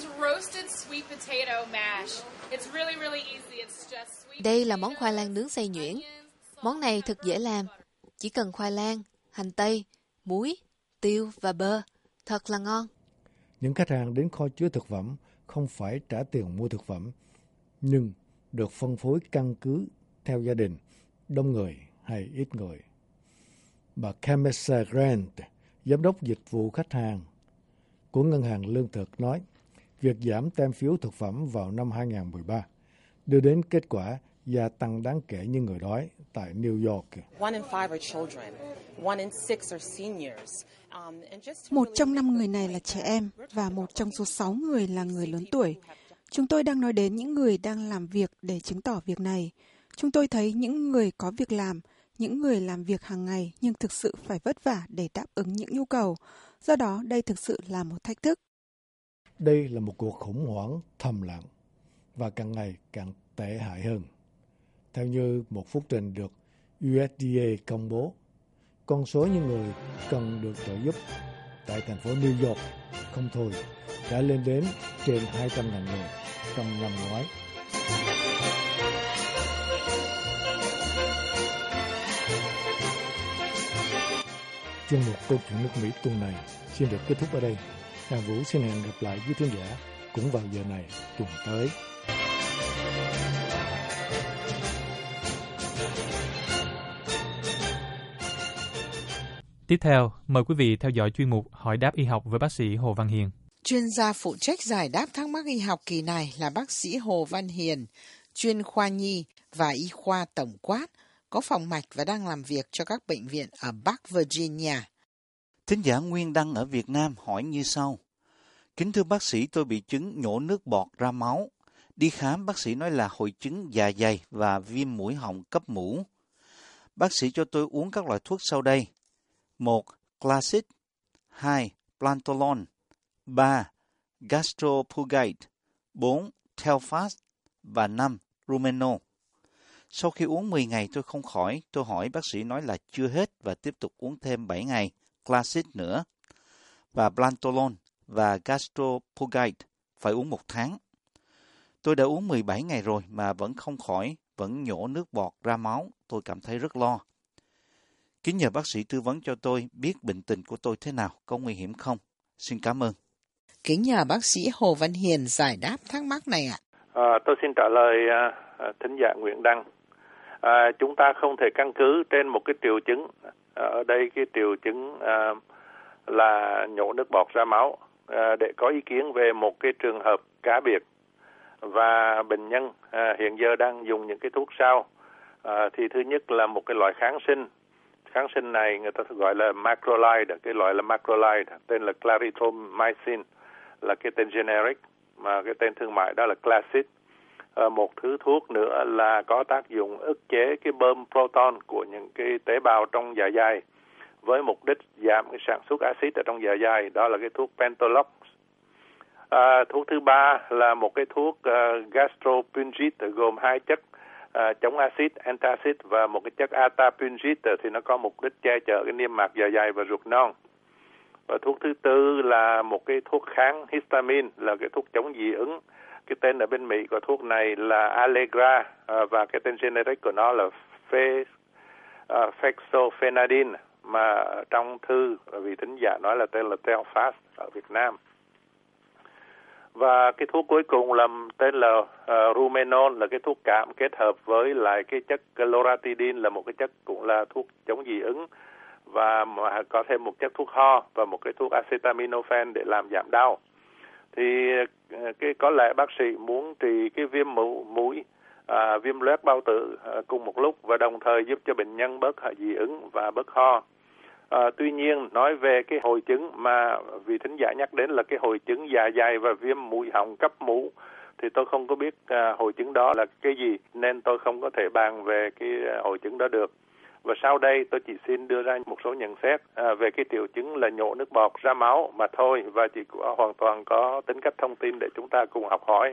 đây là món khoai lang nướng xay nhuyễn. Món này thật dễ làm. Chỉ cần khoai lang, hành tây, muối, tiêu và bơ. Thật là ngon. Những khách hàng đến kho chứa thực phẩm không phải trả tiền mua thực phẩm, nhưng được phân phối căn cứ theo gia đình, đông người hay ít người. Bà Camessa Grant, giám đốc dịch vụ khách hàng của Ngân hàng Lương thực, nói việc giảm tem phiếu thực phẩm vào năm hai không một ba đưa đến kết quả gia tăng đáng kể những người đói tại New York. Một trong năm người này là trẻ em và một trong số sáu người là người lớn tuổi. Chúng tôi đang nói đến những người đang làm việc để chứng tỏ việc này. Chúng tôi thấy những người có việc làm, những người làm việc hàng ngày nhưng thực sự phải vất vả để đáp ứng những nhu cầu. Do đó, đây thực sự là một thách thức. Đây là một cuộc khủng hoảng thầm lặng và càng ngày càng tệ hại hơn. Theo như một phúc trình được u ét đê a công bố, con số những người cần được trợ giúp tại thành phố New York không thôi đã lên đến trên hai trăm nghìn người trong năm ngoái. Chuyên mục Câu chuyện nước Mỹ tuần này xin được kết thúc ở đây. Hà Vũ xin hẹn gặp lại quý khán giả cũng vào giờ này tuần tới. Tiếp theo, mời quý vị theo dõi chuyên mục Hỏi đáp y học với bác sĩ Hồ Văn Hiền. Chuyên gia phụ trách giải đáp thắc mắc y học kỳ này là bác sĩ Hồ Văn Hiền, chuyên khoa nhi và y khoa tổng quát có phòng mạch và đang làm việc cho các bệnh viện ở Bắc Virginia. Thính giả Nguyên Đăng ở Việt Nam hỏi như sau. Kính thưa bác sĩ, tôi bị chứng nhổ nước bọt ra máu. Đi khám, bác sĩ nói là hội chứng dạ dày và viêm mũi họng cấp mũ. Bác sĩ cho tôi uống các loại thuốc sau đây. một. Classic. hai. Plantolon. ba. Gastropurgate. bốn. Telfast. Và năm. Rumeno. Sau khi uống mười ngày tôi không khỏi, tôi hỏi bác sĩ nói là chưa hết và tiếp tục uống thêm bảy ngày. Classic nữa. Và Plantolon và Gastropurgate phải uống một tháng. Tôi đã uống mười bảy ngày rồi mà vẫn không khỏi, vẫn nhổ nước bọt ra máu. Tôi cảm thấy rất lo. Kính nhờ bác sĩ tư vấn cho tôi biết bệnh tình của tôi thế nào, có nguy hiểm không? Xin cảm ơn. Kính nhờ bác sĩ Hồ Văn Hiền giải đáp thắc mắc này ạ. À, tôi xin trả lời à, thính giả Nguyễn Đăng. À, chúng ta không thể căn cứ trên một cái triệu chứng. À, ở đây cái triệu chứng à, là nhổ nước bọt ra máu à, để có ý kiến về một cái trường hợp cá biệt. Và bệnh nhân à, hiện giờ đang dùng những cái thuốc sau. À, thì thứ nhất là một cái loại kháng sinh. Kháng sinh này người ta gọi là macrolide, cái loại là macrolide, tên là clarithromycin, là cái tên generic, mà cái tên thương mại đó là Classic. À, một thứ thuốc nữa là có tác dụng ức chế cái bơm proton của những cái tế bào trong dạ dày với mục đích giảm cái sản xuất axit ở trong dạ dày, đó là cái thuốc Pentolox. À, thuốc thứ ba là một cái thuốc uh, gastropungite gồm hai chất uh, chống axit, antacid và một cái chất atapungite thì nó có mục đích che chở cái niêm mạc dạ dày và ruột non. Và thuốc thứ tư là một cái thuốc kháng histamine, là cái thuốc chống dị ứng. Cái tên ở bên Mỹ của thuốc này là Allegra uh, và cái tên generic của nó là Fe, uh, Fexofenadine, mà trong thư vị thính giả nói là tên là Telfast ở Việt Nam. Và cái thuốc cuối cùng là tên là uh, Rumenol, là cái thuốc cảm kết hợp với lại cái chất loratadine, là một cái chất cũng là thuốc chống dị ứng, và có thêm một chất thuốc ho và một cái thuốc acetaminophen để làm giảm đau. Thì cái có lẽ bác sĩ muốn trị cái viêm mũi, à, viêm loét bao tử à, cùng một lúc và đồng thời giúp cho bệnh nhân bớt dị ứng và bớt ho. À, tuy nhiên nói về cái hội chứng mà vị thính giả nhắc đến là cái hội chứng dạ dày và viêm mũi họng cấp mũ, thì tôi không có biết à, hội chứng đó là cái gì, nên tôi không có thể bàn về cái hội chứng đó được. Và sau đây tôi chỉ xin đưa ra một số nhận xét à, về cái triệu chứng là nhổ nước bọt ra máu mà thôi, và chỉ có, hoàn toàn có tính cách thông tin để chúng ta cùng học hỏi.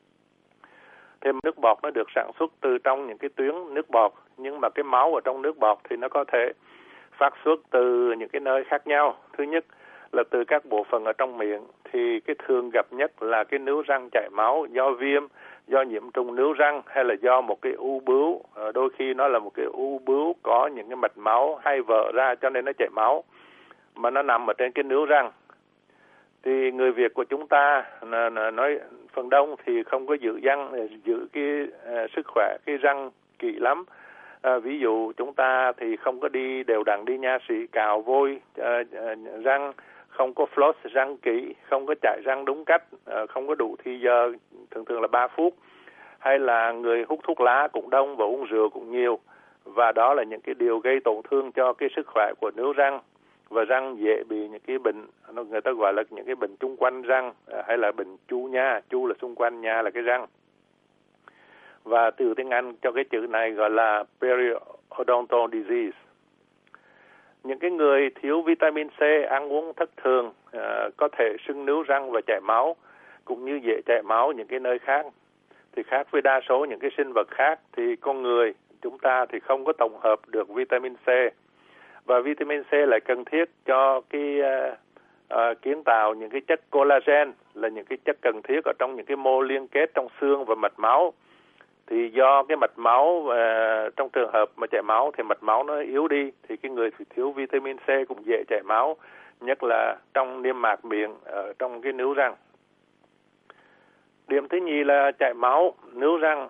Thêm nước bọt nó được sản xuất từ trong những cái tuyến nước bọt, nhưng mà cái máu ở trong nước bọt thì nó có thể phát xuất từ những cái nơi khác nhau. Thứ nhất là từ các bộ phận ở trong miệng, thì cái thường gặp nhất là cái nướu răng chảy máu do viêm, do nhiễm trùng nướu răng, hay là do một cái u bướu. Đôi khi nó là một cái u bướu có những cái mạch máu hay vỡ ra cho nên nó chảy máu, mà nó nằm ở trên cái nướu răng. Thì người Việt của chúng ta nói phần đông thì không có giữ răng, giữ cái uh, sức khỏe cái răng kỹ lắm. À, ví dụ chúng ta thì không có đi đều đặn đi nha sĩ cạo vôi uh, uh, răng, không có floss răng kỹ, không có chải răng đúng cách, uh, không có đủ thì giờ, thường thường là ba phút. Hay là người hút thuốc lá cũng đông và uống rượu cũng nhiều. Và đó là những cái điều gây tổn thương cho cái sức khỏe của nướu răng. Và răng dễ bị những cái bệnh, người ta gọi là những cái bệnh chung quanh răng, uh, hay là bệnh chu nha, chu là xung quanh, nha là cái răng. Và từ tiếng Anh cho cái chữ này gọi là periodontal disease. Những cái người thiếu vitamin C, ăn uống thất thường, uh, có thể sưng nướu răng và chảy máu, cũng như dễ chảy máu những cái nơi khác. Thì khác với đa số những cái sinh vật khác, thì con người chúng ta thì không có tổng hợp được vitamin C. Và vitamin C lại cần thiết cho cái uh, uh, kiến tạo những cái chất collagen, là những cái chất cần thiết ở trong những cái mô liên kết trong xương và mạch máu. Thì do cái mạch máu, uh, trong trường hợp mà chảy máu thì mạch máu nó yếu đi, thì cái người thiếu vitamin C cũng dễ chảy máu, nhất là trong niêm mạc miệng, ở trong cái nướu răng. Điểm thứ nhì là chảy máu nướu răng,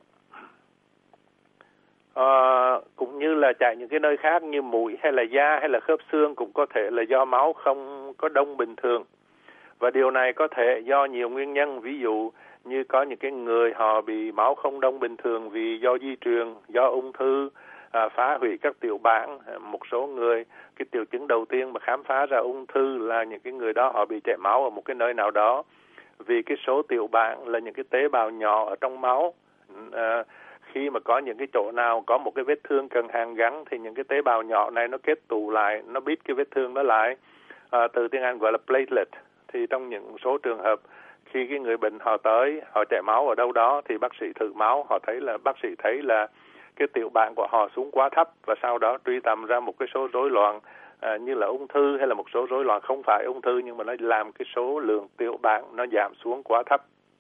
uh, cũng như là chảy những cái nơi khác như mũi hay là da hay là khớp xương, cũng có thể là do máu không có đông bình thường. Và điều này có thể do nhiều nguyên nhân, ví dụ như có những cái người họ bị máu không đông bình thường vì do di truyền, do ung thư, à, phá hủy các tiểu bảng. Một số người, cái triệu chứng đầu tiên mà khám phá ra ung thư là những cái người đó họ bị chảy máu ở một cái nơi nào đó, vì cái số tiểu bảng là những cái tế bào nhỏ ở trong máu. À, khi mà có những cái chỗ nào có một cái vết thương cần hàn gắn thì những cái tế bào nhỏ này nó kết tụ lại, nó bít cái vết thương đó lại, à, từ tiếng Anh gọi là platelet. Thì trong những số trường hợp khi cái người bệnh họ tới, họ chảy máu ở đâu đó thì bác sĩ thử máu, họ thấy là bác sĩ thấy là cái tiểu bảng của họ xuống quá thấp, và sau đó truy tầm ra một cái số rối loạn à, như là ung thư hay là một số rối loạn không phải ung thư, nhưng mà nó làm cái số lượng tiểu bảng nó giảm xuống quá thấp.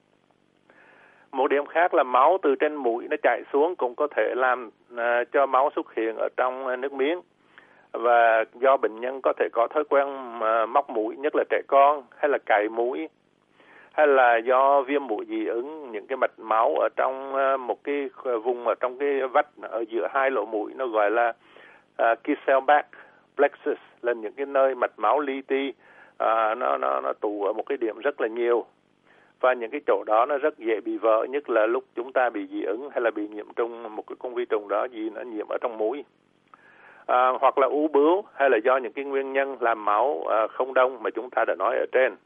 Một điểm khác là máu từ trên mũi nó chảy xuống cũng có thể làm à, cho máu xuất hiện ở trong à, nước miếng. Và do bệnh nhân có thể có thói quen à, móc mũi, nhất là trẻ con, hay là cạy mũi, hay là do viêm mũi dị ứng, những cái mạch máu ở trong à, một cái vùng ở trong cái vách ở giữa hai lỗ mũi, nó gọi là à, Kisselbach plexus, là những cái nơi mạch máu li ti à, nó nó nó tụ ở một cái điểm rất là nhiều. Và những cái chỗ đó nó rất dễ bị vỡ, nhất là lúc chúng ta bị dị ứng hay là bị nhiễm trùng một cái con vi trùng đó gì nó nhiễm ở trong mũi. À, hoặc là ú bướu, hay là do những cái nguyên nhân làm máu à, không đông mà chúng ta đã nói ở trên.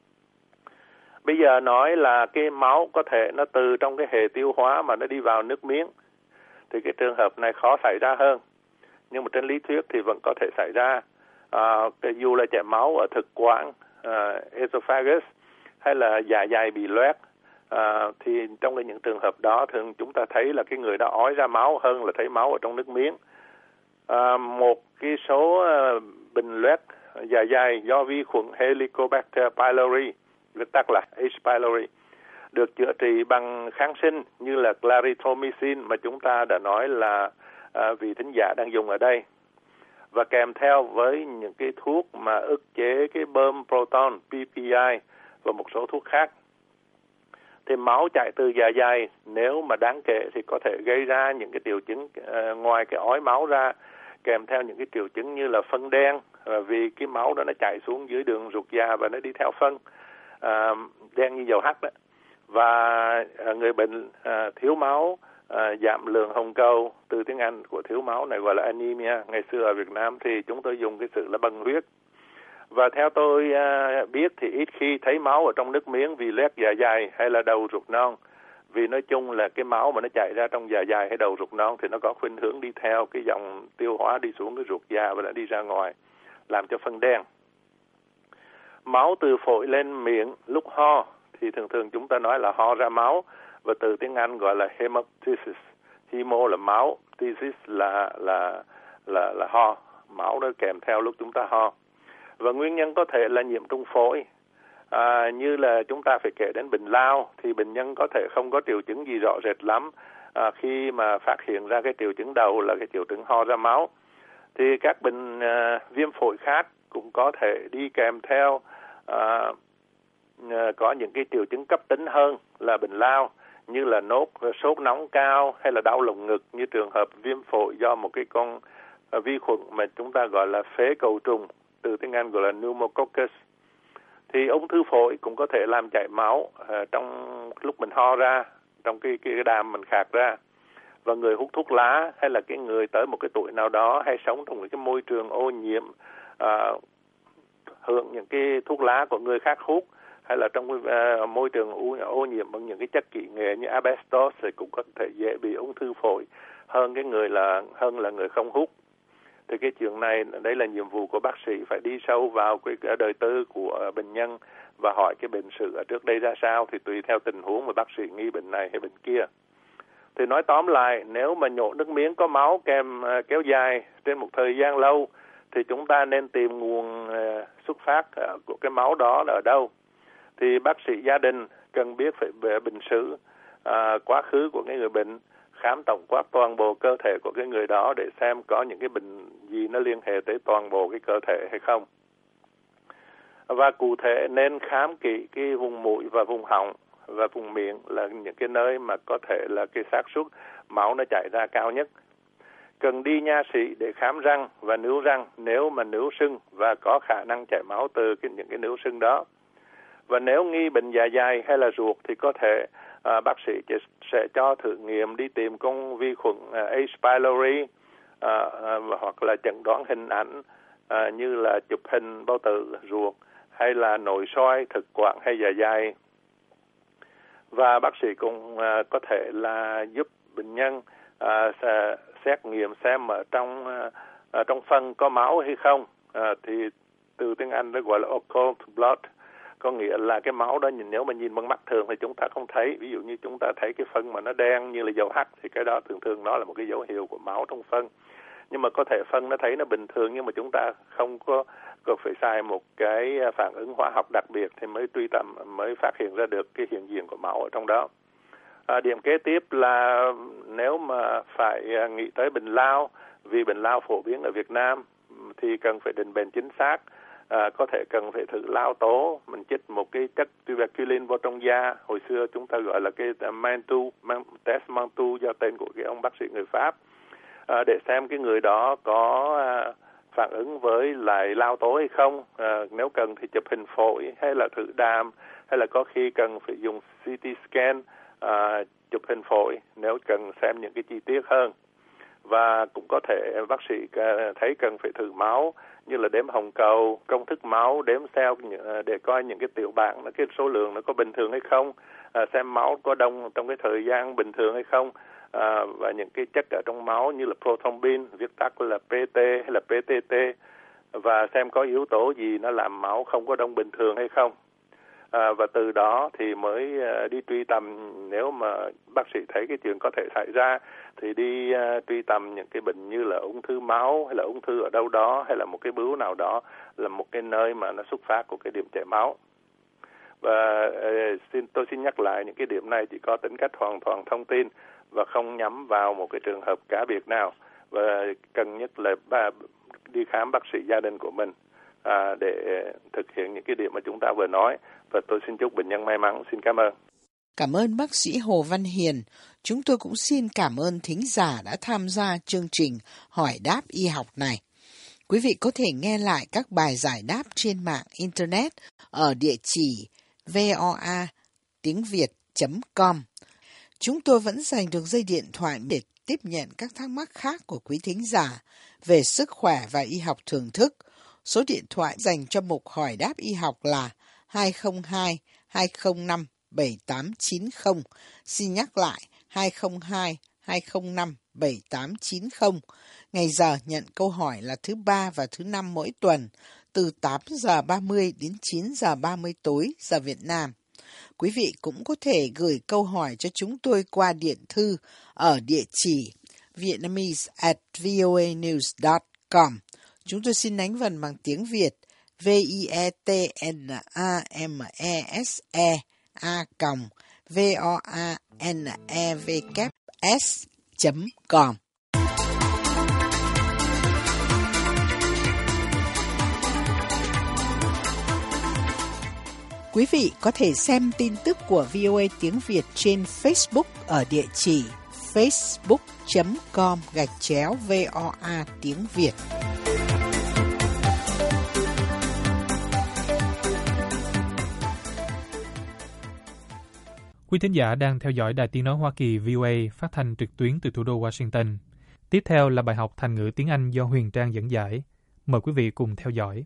Bây giờ nói là cái máu có thể nó từ trong cái hệ tiêu hóa mà nó đi vào nước miếng, thì cái trường hợp này khó xảy ra hơn. Nhưng mà trên lý thuyết thì vẫn có thể xảy ra. À, dù là chảy máu ở thực quản, à, esophagus, hay là dạ dày bị loét, à, thì trong những trường hợp đó thường chúng ta thấy là cái người đó ói ra máu hơn là thấy máu ở trong nước miếng. À, một cái số uh, bệnh loét dạ dày do vi khuẩn Helicobacter pylori, viết tắt là H. pylori, được chữa trị bằng kháng sinh như là clarithromycin mà chúng ta đã nói là uh, vị thính giả đang dùng ở đây, và kèm theo với những cái thuốc mà ức chế cái bơm proton P P I và một số thuốc khác. Thì máu chạy từ dạ dày nếu mà đáng kể thì có thể gây ra những cái triệu chứng uh, ngoài cái ói máu ra, kèm theo những cái triệu chứng như là phân đen, uh, vì cái máu đó nó chạy xuống dưới đường ruột già và nó đi theo phân, uh, đen như dầu hắc đó. Và uh, người bệnh uh, thiếu máu, uh, giảm lượng hồng cầu, từ tiếng Anh của thiếu máu này gọi là anemia. Ngày xưa ở Việt Nam thì chúng tôi dùng cái sự là bần huyết. Và theo tôi uh, biết thì ít khi thấy máu ở trong nước miếng vì loét dạ dày hay là đầu ruột non. Vì nói chung là cái máu mà nó chạy ra trong dạ dày hay đầu ruột non thì nó có khuynh hướng đi theo cái dòng tiêu hóa đi xuống cái ruột già và đã đi ra ngoài, làm cho phân đen. Máu từ phổi lên miệng lúc ho thì thường thường chúng ta nói là ho ra máu, và từ tiếng Anh gọi là hemoptysis. Hemo là máu, tysis là là là là ho, máu đó kèm theo lúc chúng ta ho. Và nguyên nhân có thể là nhiễm trùng phổi. À, như là chúng ta phải kể đến bệnh lao thì bệnh nhân có thể không có triệu chứng gì rõ rệt lắm. À, khi mà phát hiện ra cái triệu chứng đầu là cái triệu chứng ho ra máu, thì các bệnh à, viêm phổi khác cũng có thể đi kèm theo à, à, có những cái triệu chứng cấp tính hơn là bệnh lao, như là nốt sốt nóng cao hay là đau lồng ngực, như trường hợp viêm phổi do một cái con à, vi khuẩn mà chúng ta gọi là phế cầu trùng, từ tiếng Anh gọi là pneumococcus. Thì ung thư phổi cũng có thể làm chảy máu à, trong lúc mình ho ra, trong cái, cái đàm mình khạc ra. Và người hút thuốc lá hay là cái người tới một cái tuổi nào đó hay sống trong cái môi trường ô nhiễm, à, hưởng những cái thuốc lá của người khác hút, hay là trong cái uh, môi trường ô, ô nhiễm bằng những cái chất kỹ nghệ như asbestos thì cũng có thể dễ bị ung thư phổi hơn cái người là hơn là người không hút. Thì cái chuyện này, đây là nhiệm vụ của bác sĩ, phải đi sâu vào cái đời tư của bệnh nhân và hỏi cái bệnh sử ở trước đây ra sao, thì tùy theo tình huống mà bác sĩ nghi bệnh này hay bệnh kia. Thì nói tóm lại, nếu mà nhổ nước miếng có máu kèm uh, kéo dài trên một thời gian lâu, thì chúng ta nên tìm nguồn uh, xuất phát uh, của cái máu đó là ở đâu. Thì bác sĩ gia đình cần biết phải về bệnh sử, uh, quá khứ của cái người bệnh, khám tổng quát toàn bộ cơ thể của cái người đó để xem có những cái bệnh gì nó liên hệ tới toàn bộ cái cơ thể hay không. Và cụ thể nên khám kỹ cái vùng mũi và vùng họng và vùng miệng là những cái nơi mà có thể là cái xác suất máu nó chảy ra cao nhất. Cần đi nha sĩ để khám răng và nướu răng nếu mà nướu sưng và có khả năng chảy máu từ cái, những cái nướu sưng đó. Và nếu nghi bệnh dạ dày hay là ruột thì có thể à, bác sĩ sẽ cho thử nghiệm đi tìm con vi khuẩn à, H. pylori à, à, hoặc là chẩn đoán hình ảnh à, như là chụp hình bao tử, ruột hay là nội soi, thực quản hay dạ dày. Và bác sĩ cũng à, có thể là giúp bệnh nhân à, xét nghiệm xem ở trong à, trong phân có máu hay không. À, thì từ tiếng Anh nó gọi là occult blood, có nghĩa là cái máu đó nhìn nếu mà nhìn bằng mắt thường thì chúng ta không thấy. Ví dụ như chúng ta thấy cái phân mà nó đen như là dầu hắc thì cái đó thường thường nó là một cái dấu hiệu của máu trong phân. Nhưng mà có thể phân nó thấy nó bình thường nhưng mà chúng ta không có có phải xài một cái phản ứng hóa học đặc biệt thì mới truy tầm, mới phát hiện ra được cái hiện diện của máu ở trong đó. À, điểm kế tiếp là nếu mà phải nghĩ tới bệnh lao, vì bệnh lao phổ biến ở Việt Nam thì cần phải định bệnh chính xác. À, có thể cần phải thử lao tố, mình chích một cái chất tuberculin vào trong da. Hồi xưa chúng ta gọi là cái Mantoux, test Mantoux do tên của cái ông bác sĩ người Pháp, à, để xem cái người đó có à, phản ứng với lại lao tố hay không. À, nếu cần thì chụp hình phổi hay là thử đàm, hay là có khi cần phải dùng xê tê scan, à, chụp hình phổi nếu cần xem những cái chi tiết hơn. Và cũng có thể bác sĩ thấy cần phải thử máu như là đếm hồng cầu, công thức máu, đếm theo để coi những cái tiểu bảng, cái số lượng nó có bình thường hay không, à, xem máu có đông trong cái thời gian bình thường hay không, à, và những cái chất ở trong máu như là prothrombin, viết tắt là pê tê hay là pê tê tê, và xem có yếu tố gì nó làm máu không có đông bình thường hay không. À, và từ đó thì mới uh, đi truy tầm, nếu mà bác sĩ thấy cái chuyện có thể xảy ra thì đi uh, truy tầm những cái bệnh như là ung thư máu hay là ung thư ở đâu đó hay là một cái bướu nào đó, là một cái nơi mà nó xuất phát của cái điểm chảy máu. Và uh, xin tôi xin nhắc lại, những cái điểm này chỉ có tính cách hoàn toàn thông tin và không nhắm vào một cái trường hợp cá biệt nào, và cần nhất là ba, đi khám bác sĩ gia đình của mình à, để thực hiện những cái điểm mà chúng ta vừa nói. Và tôi xin chúc bệnh nhân may mắn. Xin cảm ơn. Cảm ơn bác sĩ Hồ Văn Hiền. Chúng tôi cũng xin cảm ơn thính giả đã tham gia chương trình Hỏi đáp y học này. Quý vị có thể nghe lại các bài giải đáp trên mạng Internet ở địa chỉ voa tiếng việt chấm com. Chúng tôi vẫn dành được dây điện thoại để tiếp nhận các thắc mắc khác của quý thính giả về sức khỏe và y học thưởng thức. Số điện thoại dành cho mục Hỏi đáp y học là hai không hai hai không năm bảy tám chín không. Xin nhắc lại hai không hai hai không năm bảy tám chín không. Ngày giờ nhận câu hỏi là thứ ba và thứ năm mỗi tuần, từ tám giờ ba mươi đến chín giờ ba mươi tối giờ Việt Nam. Quý vị cũng có thể gửi câu hỏi cho chúng tôi qua điện thư ở địa chỉ vietnamese at voanews chấm com. Chúng tôi xin đánh vần bằng tiếng Việt v i e t n a m e s e a v o a n e v s chấm com. Quý vị có thể xem tin tức của vê o a tiếng Việt trên Facebook ở địa chỉ facebook chấm com gạch chéo voa tiếng Việt. Quý thính giả đang theo dõi Đài Tiếng nói Hoa Kỳ vê o a phát thanh trực tuyến từ thủ đô Washington. Tiếp theo là bài học Thành ngữ tiếng Anh do Huyền Trang dẫn giải. Mời quý vị cùng theo dõi.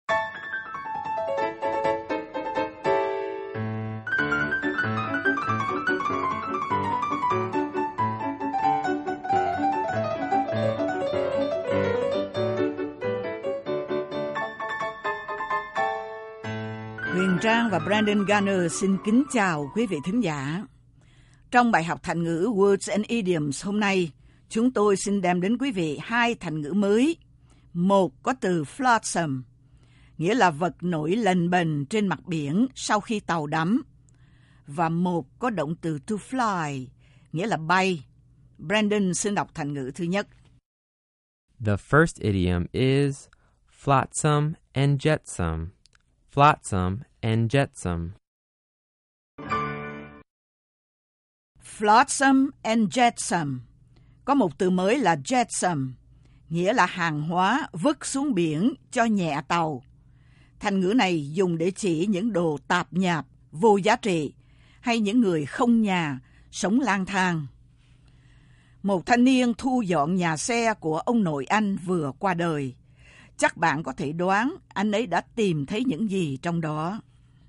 Huyền Trang và Brandon Garner xin kính chào quý vị thính giả. Trong bài học thành ngữ Words and Idioms hôm nay, chúng tôi xin đem đến quý vị hai thành ngữ mới. Một có từ flotsam, nghĩa là vật nổi lềnh bềnh trên mặt biển sau khi tàu đắm. Và một có động từ to fly, nghĩa là bay. Brandon xin đọc thành ngữ thứ nhất. The first idiom is flotsam and jetsam. Flotsam and jetsam. Flotsam and jetsam. Có một từ mới là jetsam, nghĩa là hàng hóa vứt xuống biển cho nhẹ tàu. Thành ngữ này dùng để chỉ những đồ tạp nhạp, vô giá trị, hay những người không nhà, sống lang thang. Một thanh niên thu dọn nhà xe của ông nội anh vừa qua đời. Chắc bạn có thể đoán anh ấy đã tìm thấy những gì trong đó.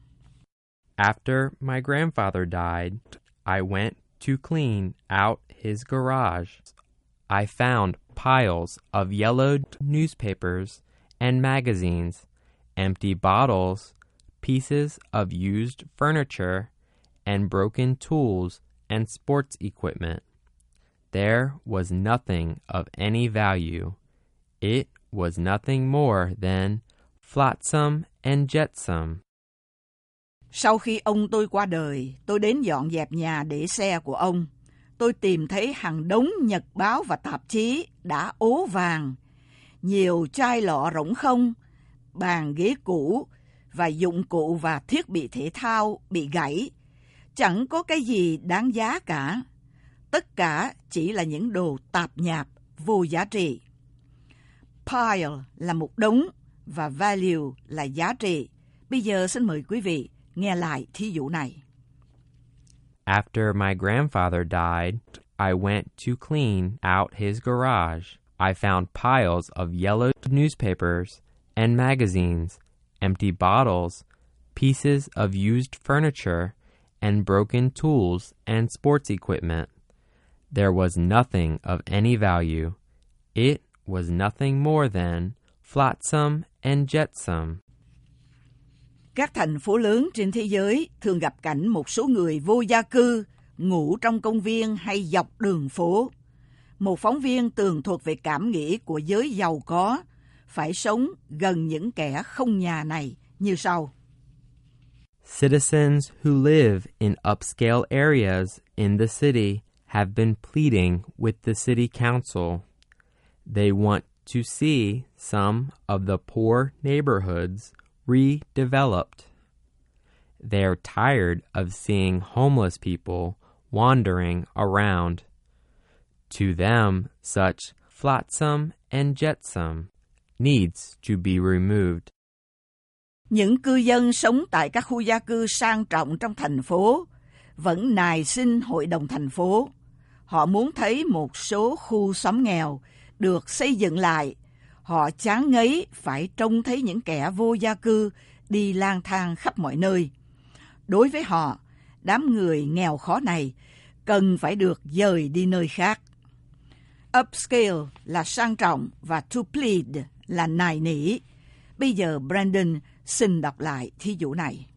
After my grandfather died, I went to clean out his garage. I found piles of yellowed newspapers and magazines, empty bottles, pieces of used furniture, and broken tools and sports equipment. There was nothing of any value. It was nothing more than flotsam and jetsam. Sau khi ông tôi qua đời, tôi đến dọn dẹp nhà để xe của ông. Tôi tìm thấy hàng đống nhật báo và tạp chí đã ố vàng, nhiều chai lọ rỗng không, bàn ghế cũ và dụng cụ và thiết bị thể thao bị gãy. Chẳng có cái gì đáng giá cả. Tất cả chỉ là những đồ tạp nhạp, vô giá trị. Pile là một đống và value là giá trị. Bây giờ xin mời quý vị nghe lại thí dụ này. After my grandfather died, I went to clean out his garage. I found piles of yellowed newspapers and magazines, empty bottles, pieces of used furniture, and broken tools and sports equipment. There was nothing of any value. It was nothing more than flotsam and jetsam. Các thành phố lớn trên thế giới thường gặp cảnh một số người vô gia cư ngủ trong công viên hay dọc đường phố. Một phóng viên tường thuật về cảm nghĩ của giới giàu có phải sống gần những kẻ không nhà này như sau. Citizens who live in upscale areas in the city have been pleading with the city council. They want to see some of the poor neighborhoods redeveloped. They're tired of seeing homeless people wandering around. To them, such flotsam and jetsam needs to be removed. Những cư dân sống tại các khu gia cư sang trọng trong thành phố vẫn nài xin hội đồng thành phố. Họ muốn thấy một số khu xóm nghèo được xây dựng lại. Họ chán ngấy phải trông thấy những kẻ vô gia cư đi lang thang khắp mọi nơi. Đối với họ, đám người nghèo khó này cần phải được dời đi nơi khác. Upscale là sang trọng và to plead là nài nỉ. Bây giờ Brandon xin đọc lại thí dụ này.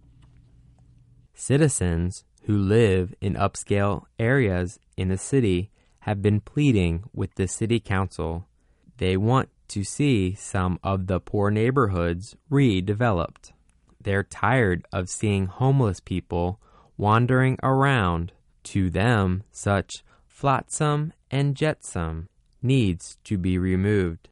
Citizens who live in upscale areas in the city have been pleading with the city council. They want to see some of the poor neighborhoods redeveloped. They're tired of seeing homeless people wandering around. To them, such flotsam and jetsam needs to be removed.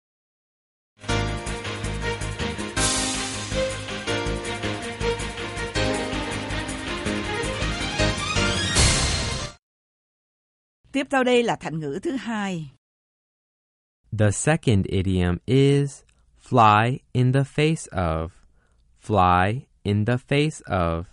Tiếp theo đây là thành ngữ thứ hai. The second idiom is fly in the face of. Fly in the face of.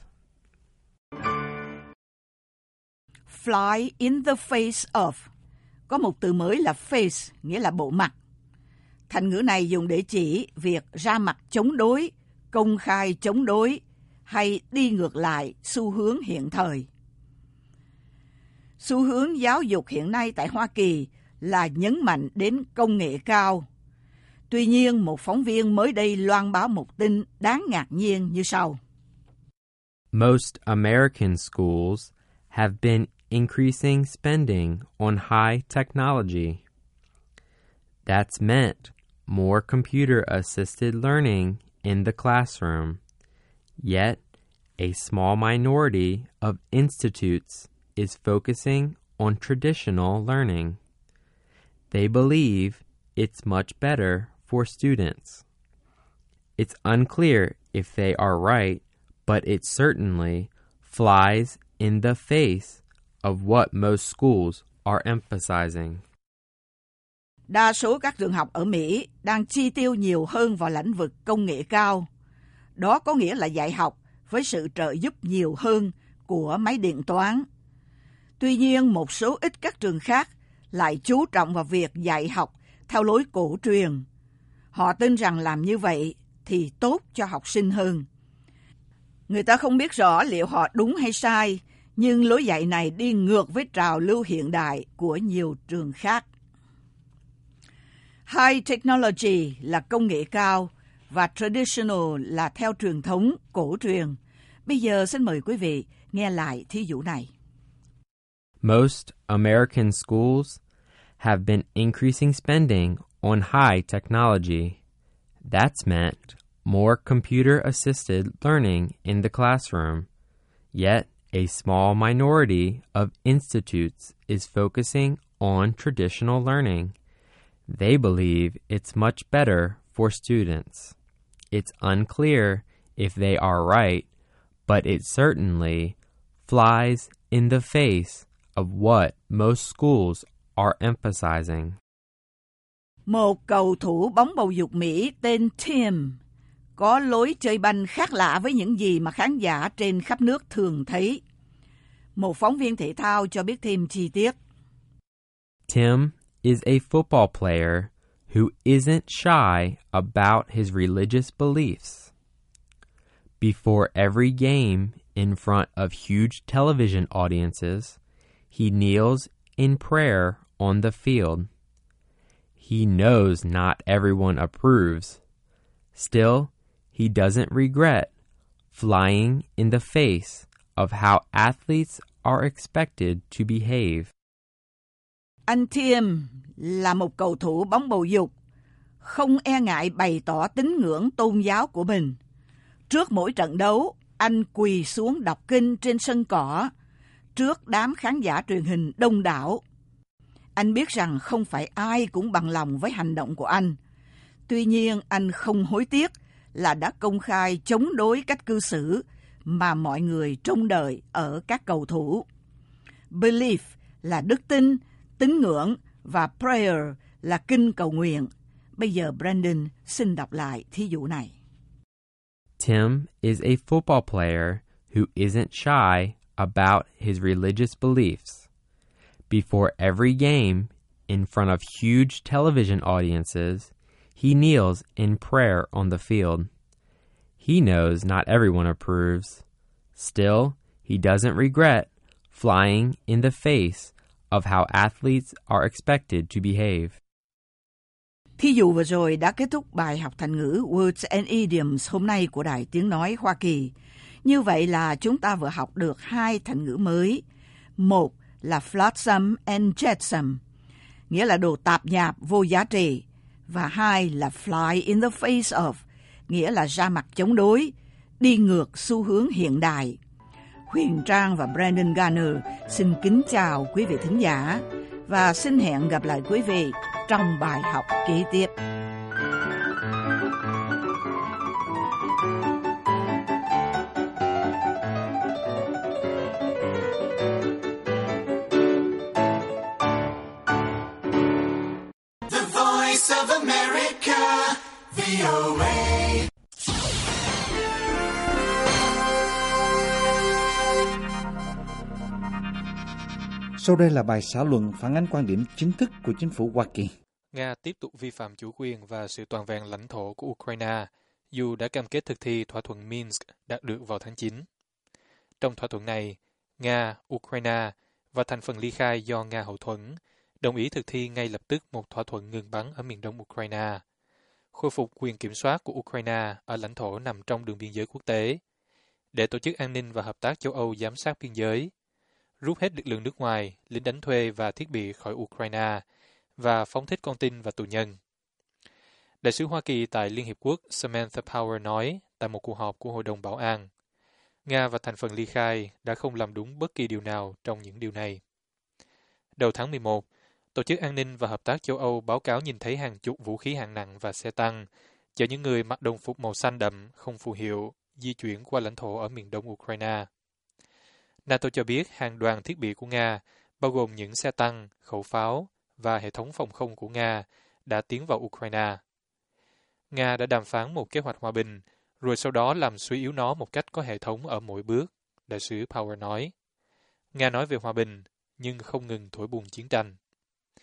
Fly in the face of. Có một từ mới là face, nghĩa là bộ mặt. Thành ngữ này dùng để chỉ việc ra mặt chống đối, công khai chống đối hay đi ngược lại xu hướng hiện thời. Xu hướng giáo dục hiện nay tại Hoa Kỳ là nhấn mạnh đến công nghệ cao. Tuy nhiên, một phóng viên mới đây loan báo một tin đáng ngạc nhiên như sau. Most American schools have been increasing spending on high technology. That's meant more computer-assisted learning in the classroom. Yet, a small minority of institutes is focusing on traditional learning. They believe it's much better for students. It's unclear if they are right, but it certainly flies in the face of what most schools are emphasizing. Đa số các trường học ở Mỹ đang chi tiêu nhiều hơn vào lĩnh vực công nghệ cao. Đó có nghĩa là dạy học với sự trợ giúp nhiều hơn của máy điện toán. Tuy nhiên, một số ít các trường khác lại chú trọng vào việc dạy học theo lối cổ truyền. Họ tin rằng làm như vậy thì tốt cho học sinh hơn. Người ta không biết rõ liệu họ đúng hay sai, nhưng lối dạy này đi ngược với trào lưu hiện đại của nhiều trường khác. High technology là công nghệ cao và traditional là theo truyền thống cổ truyền. Bây giờ xin mời quý vị nghe lại thí dụ này. Most American schools have been increasing spending on high technology. That's meant more computer-assisted learning in the classroom. Yet, a small minority of institutes is focusing on traditional learning. They believe it's much better for students. It's unclear if they are right, but it certainly flies in the face of what most schools are emphasizing. Một cầu thủ bóng bầu dục Mỹ tên Tim có lối chơi banh khác lạ với những gì mà khán giả trên khắp nước thường thấy. Một phóng viên thể thao cho biết thêm chi tiết. Tim is a football player who isn't shy about his religious beliefs. Before every game in front of huge television audiences, he kneels in prayer on the field. He knows not everyone approves. Still, he doesn't regret flying in the face of how athletes are expected to behave. Anh Tim là một cầu thủ bóng bầu dục, không e ngại bày tỏ tín ngưỡng tôn giáo của mình. Trước mỗi trận đấu, anh quỳ xuống đọc kinh trên sân cỏ, trước đám khán giả truyền hình đông đảo. Anh biết rằng không phải ai cũng bằng lòng với hành động của anh. Tuy nhiên, anh không hối tiếc là đã công khai chống đối cách cư xử mà mọi người trông đợi ở các cầu thủ. Belief là đức tin, tín ngưỡng và prayer là kinh cầu nguyện. Bây giờ Brandon xin đọc lại thí dụ này. Tim is a football player who isn't shy about his religious beliefs. Before every game, in front of huge television audiences, he kneels in prayer on the field. He knows not everyone approves. Still, he doesn't regret flying in the face of how athletes are expected to behave. Thí dụ vừa rồi đã kết thúc bài học thành ngữ Words and Idioms hôm nay của Đài Tiếng Nói Hoa Kỳ. Như vậy là chúng ta vừa học được hai thành ngữ mới. Một là flotsam and jetsam, nghĩa là đồ tạp nhạp vô giá trị. Và hai là fly in the face of, nghĩa là ra mặt chống đối, đi ngược xu hướng hiện đại. Huyền Trang và Brandon Garner xin kính chào quý vị thính giả và xin hẹn gặp lại quý vị trong bài học kế tiếp. The Voice of America, vê o a. Sau đây là bài xã luận phản ánh quan điểm chính thức của chính phủ Hoa Kỳ. Nga tiếp tục vi phạm chủ quyền và sự toàn vẹn lãnh thổ của Ukraine, dù đã cam kết thực thi thỏa thuận Minsk đạt được vào tháng chín. Trong thỏa thuận này, Nga, Ukraine và thành phần ly khai do Nga hậu thuẫn đồng ý thực thi ngay lập tức một thỏa thuận ngừng bắn ở miền đông Ukraine, khôi phục quyền kiểm soát của Ukraine ở lãnh thổ nằm trong đường biên giới quốc tế, để Tổ chức An ninh và Hợp tác châu Âu giám sát biên giới, rút hết lực lượng nước ngoài, lính đánh thuê và thiết bị khỏi Ukraine và phóng thích con tin và tù nhân. Đại sứ Hoa Kỳ tại Liên Hiệp Quốc Samantha Power nói tại một cuộc họp của Hội đồng Bảo an, Nga và thành phần ly khai đã không làm đúng bất kỳ điều nào trong những điều này. Đầu tháng mười một, Tổ chức An ninh và Hợp tác châu Âu báo cáo nhìn thấy hàng chục vũ khí hạng nặng và xe tăng chở những người mặc đồng phục màu xanh đậm không phù hiệu di chuyển qua lãnh thổ ở miền đông Ukraine. NATO cho biết hàng đoàn thiết bị của Nga, bao gồm những xe tăng, khẩu pháo và hệ thống phòng không của Nga, đã tiến vào Ukraine. Nga đã đàm phán một kế hoạch hòa bình, rồi sau đó làm suy yếu nó một cách có hệ thống ở mỗi bước, đại sứ Power nói. Nga nói về hòa bình, nhưng không ngừng thổi bùng chiến tranh.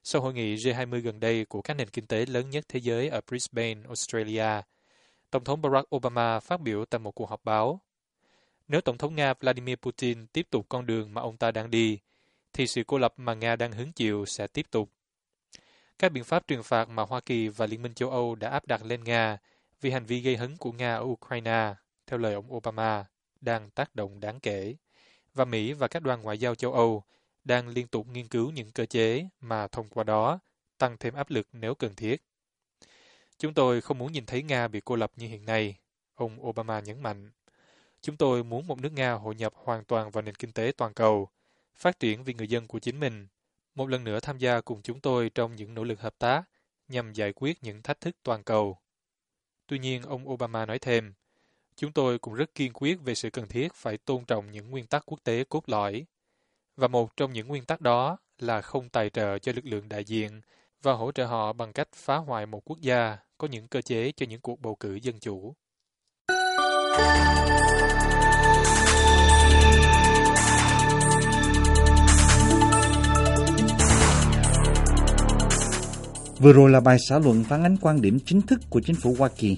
sau hội nghị G hai mươi gần đây của các nền kinh tế lớn nhất thế giới ở Brisbane, Australia. Tổng thống Barack Obama phát biểu tại một cuộc họp báo. Nếu Tổng thống Nga Vladimir Putin tiếp tục con đường mà ông ta đang đi, thì sự cô lập mà Nga đang hứng chịu sẽ tiếp tục. Các biện pháp trừng phạt mà Hoa Kỳ và Liên minh châu Âu đã áp đặt lên Nga vì hành vi gây hấn của Nga ở Ukraine, theo lời ông Obama, đang tác động đáng kể, và Mỹ và các đoàn ngoại giao châu Âu đang liên tục nghiên cứu những cơ chế mà thông qua đó tăng thêm áp lực nếu cần thiết. Chúng tôi không muốn nhìn thấy Nga bị cô lập như hiện nay, ông Obama nhấn mạnh. Chúng tôi muốn một nước Nga hội nhập hoàn toàn vào nền kinh tế toàn cầu, phát triển vì người dân của chính mình, một lần nữa tham gia cùng chúng tôi trong những nỗ lực hợp tác nhằm giải quyết những thách thức toàn cầu. Tuy nhiên, ông Obama nói thêm, chúng tôi cũng rất kiên quyết về sự cần thiết phải tôn trọng những nguyên tắc quốc tế cốt lõi. Và một trong những nguyên tắc đó là không tài trợ cho lực lượng đại diện và hỗ trợ họ bằng cách phá hoại một quốc gia có những cơ chế cho những cuộc bầu cử dân chủ. Vừa rồi là bài xã luận phản ánh quan điểm chính thức của chính phủ Hoa Kỳ.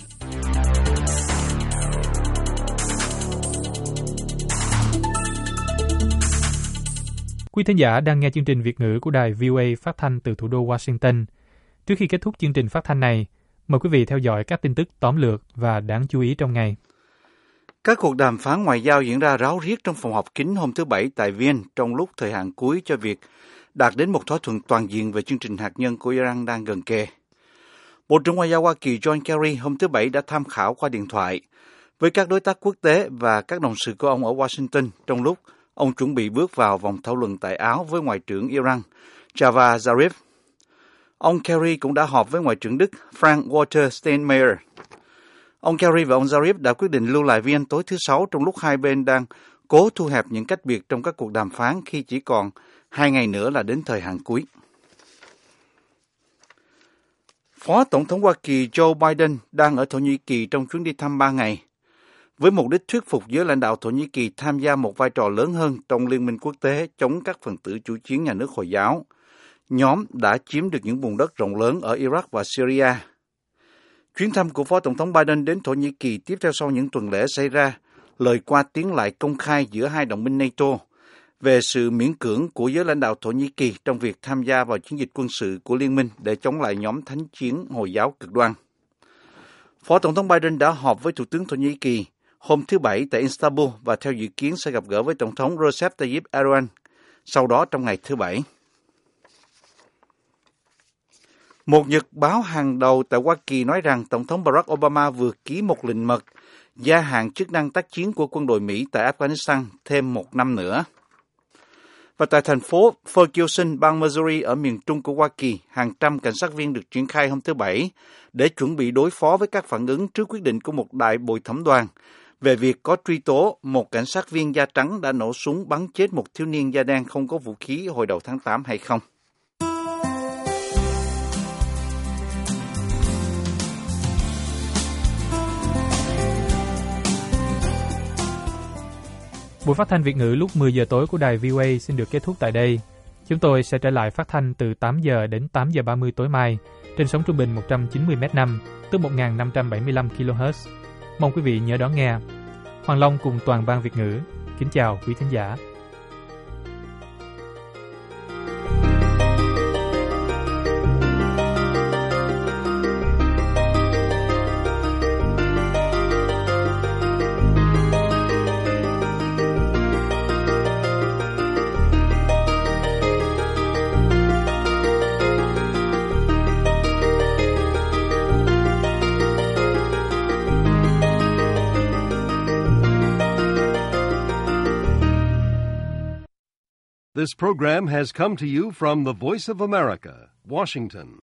Quý thính giả đang nghe chương trình Việt ngữ của đài vê o a phát thanh từ thủ đô Washington. Trước khi kết thúc chương trình phát thanh này, mời quý vị theo dõi các tin tức tóm lược và đáng chú ý trong ngày. Các cuộc đàm phán ngoại giao diễn ra ráo riết trong phòng họp kín hôm thứ Bảy tại Viên trong lúc thời hạn cuối cho việc đạt đến một thỏa thuận toàn diện về chương trình hạt nhân của Iran đang gần kề. Bộ trưởng Ngoại giao Hoa Kỳ John Kerry hôm thứ Bảy đã tham khảo qua điện thoại với các đối tác quốc tế và các đồng sự của ông ở Washington trong lúc ông chuẩn bị bước vào vòng thảo luận tại Áo với Ngoại trưởng Iran Javad Zarif. Ông Kerry cũng đã họp với Ngoại trưởng Đức Frank-Walter Steinmeier. Ông Kerry và ông Zarif đã quyết định lưu lại Viên tối thứ Sáu trong lúc hai bên đang cố thu hẹp những cách biệt trong các cuộc đàm phán khi chỉ còn hai ngày nữa là đến thời hạn cuối. Phó Tổng thống Hoa Kỳ Joe Biden đang ở Thổ Nhĩ Kỳ trong chuyến đi thăm ba ngày, với mục đích thuyết phục giới lãnh đạo Thổ Nhĩ Kỳ tham gia một vai trò lớn hơn trong liên minh quốc tế chống các phần tử chủ chiến nhà nước Hồi giáo. Nhóm đã chiếm được những vùng đất rộng lớn ở Iraq và Syria. Chuyến thăm của Phó Tổng thống Biden đến Thổ Nhĩ Kỳ tiếp theo sau những tuần lễ xảy ra lời qua tiếng lại công khai giữa hai đồng minh NATO về sự miễn cưỡng của giới lãnh đạo Thổ Nhĩ Kỳ trong việc tham gia vào chiến dịch quân sự của liên minh để chống lại nhóm thánh chiến Hồi giáo cực đoan. Phó Tổng thống Biden đã họp với Thủ tướng Thổ Nhĩ Kỳ hôm thứ Bảy tại Istanbul và theo dự kiến sẽ gặp gỡ với Tổng thống Recep Tayyip Erdogan sau đó trong ngày thứ Bảy. Một nhật báo hàng đầu tại Hoa Kỳ nói rằng Tổng thống Barack Obama vừa ký một lệnh mật gia hạn chức năng tác chiến của quân đội Mỹ tại Afghanistan thêm một năm nữa. Và tại thành phố Ferguson, bang Missouri ở miền trung của Hoa Kỳ, hàng trăm cảnh sát viên được triển khai hôm thứ Bảy để chuẩn bị đối phó với các phản ứng trước quyết định của một đại bồi thẩm đoàn về việc có truy tố một cảnh sát viên da trắng đã nổ súng bắn chết một thiếu niên da đen không có vũ khí hồi đầu tháng tám hay không. Buổi phát thanh Việt ngữ lúc mười giờ tối của đài vê o a xin được kết thúc tại đây. Chúng tôi sẽ trở lại phát thanh từ tám giờ đến tám giờ ba mươi tối mai trên sóng trung bình một trăm chín mươi mét năm, tức một nghìn năm trăm bảy mươi lăm ki lô héc. Mong quý vị nhớ đón nghe. Hoàng Long cùng toàn ban Việt ngữ kính chào quý thính giả. This program has come to you from the Voice of America, Washington.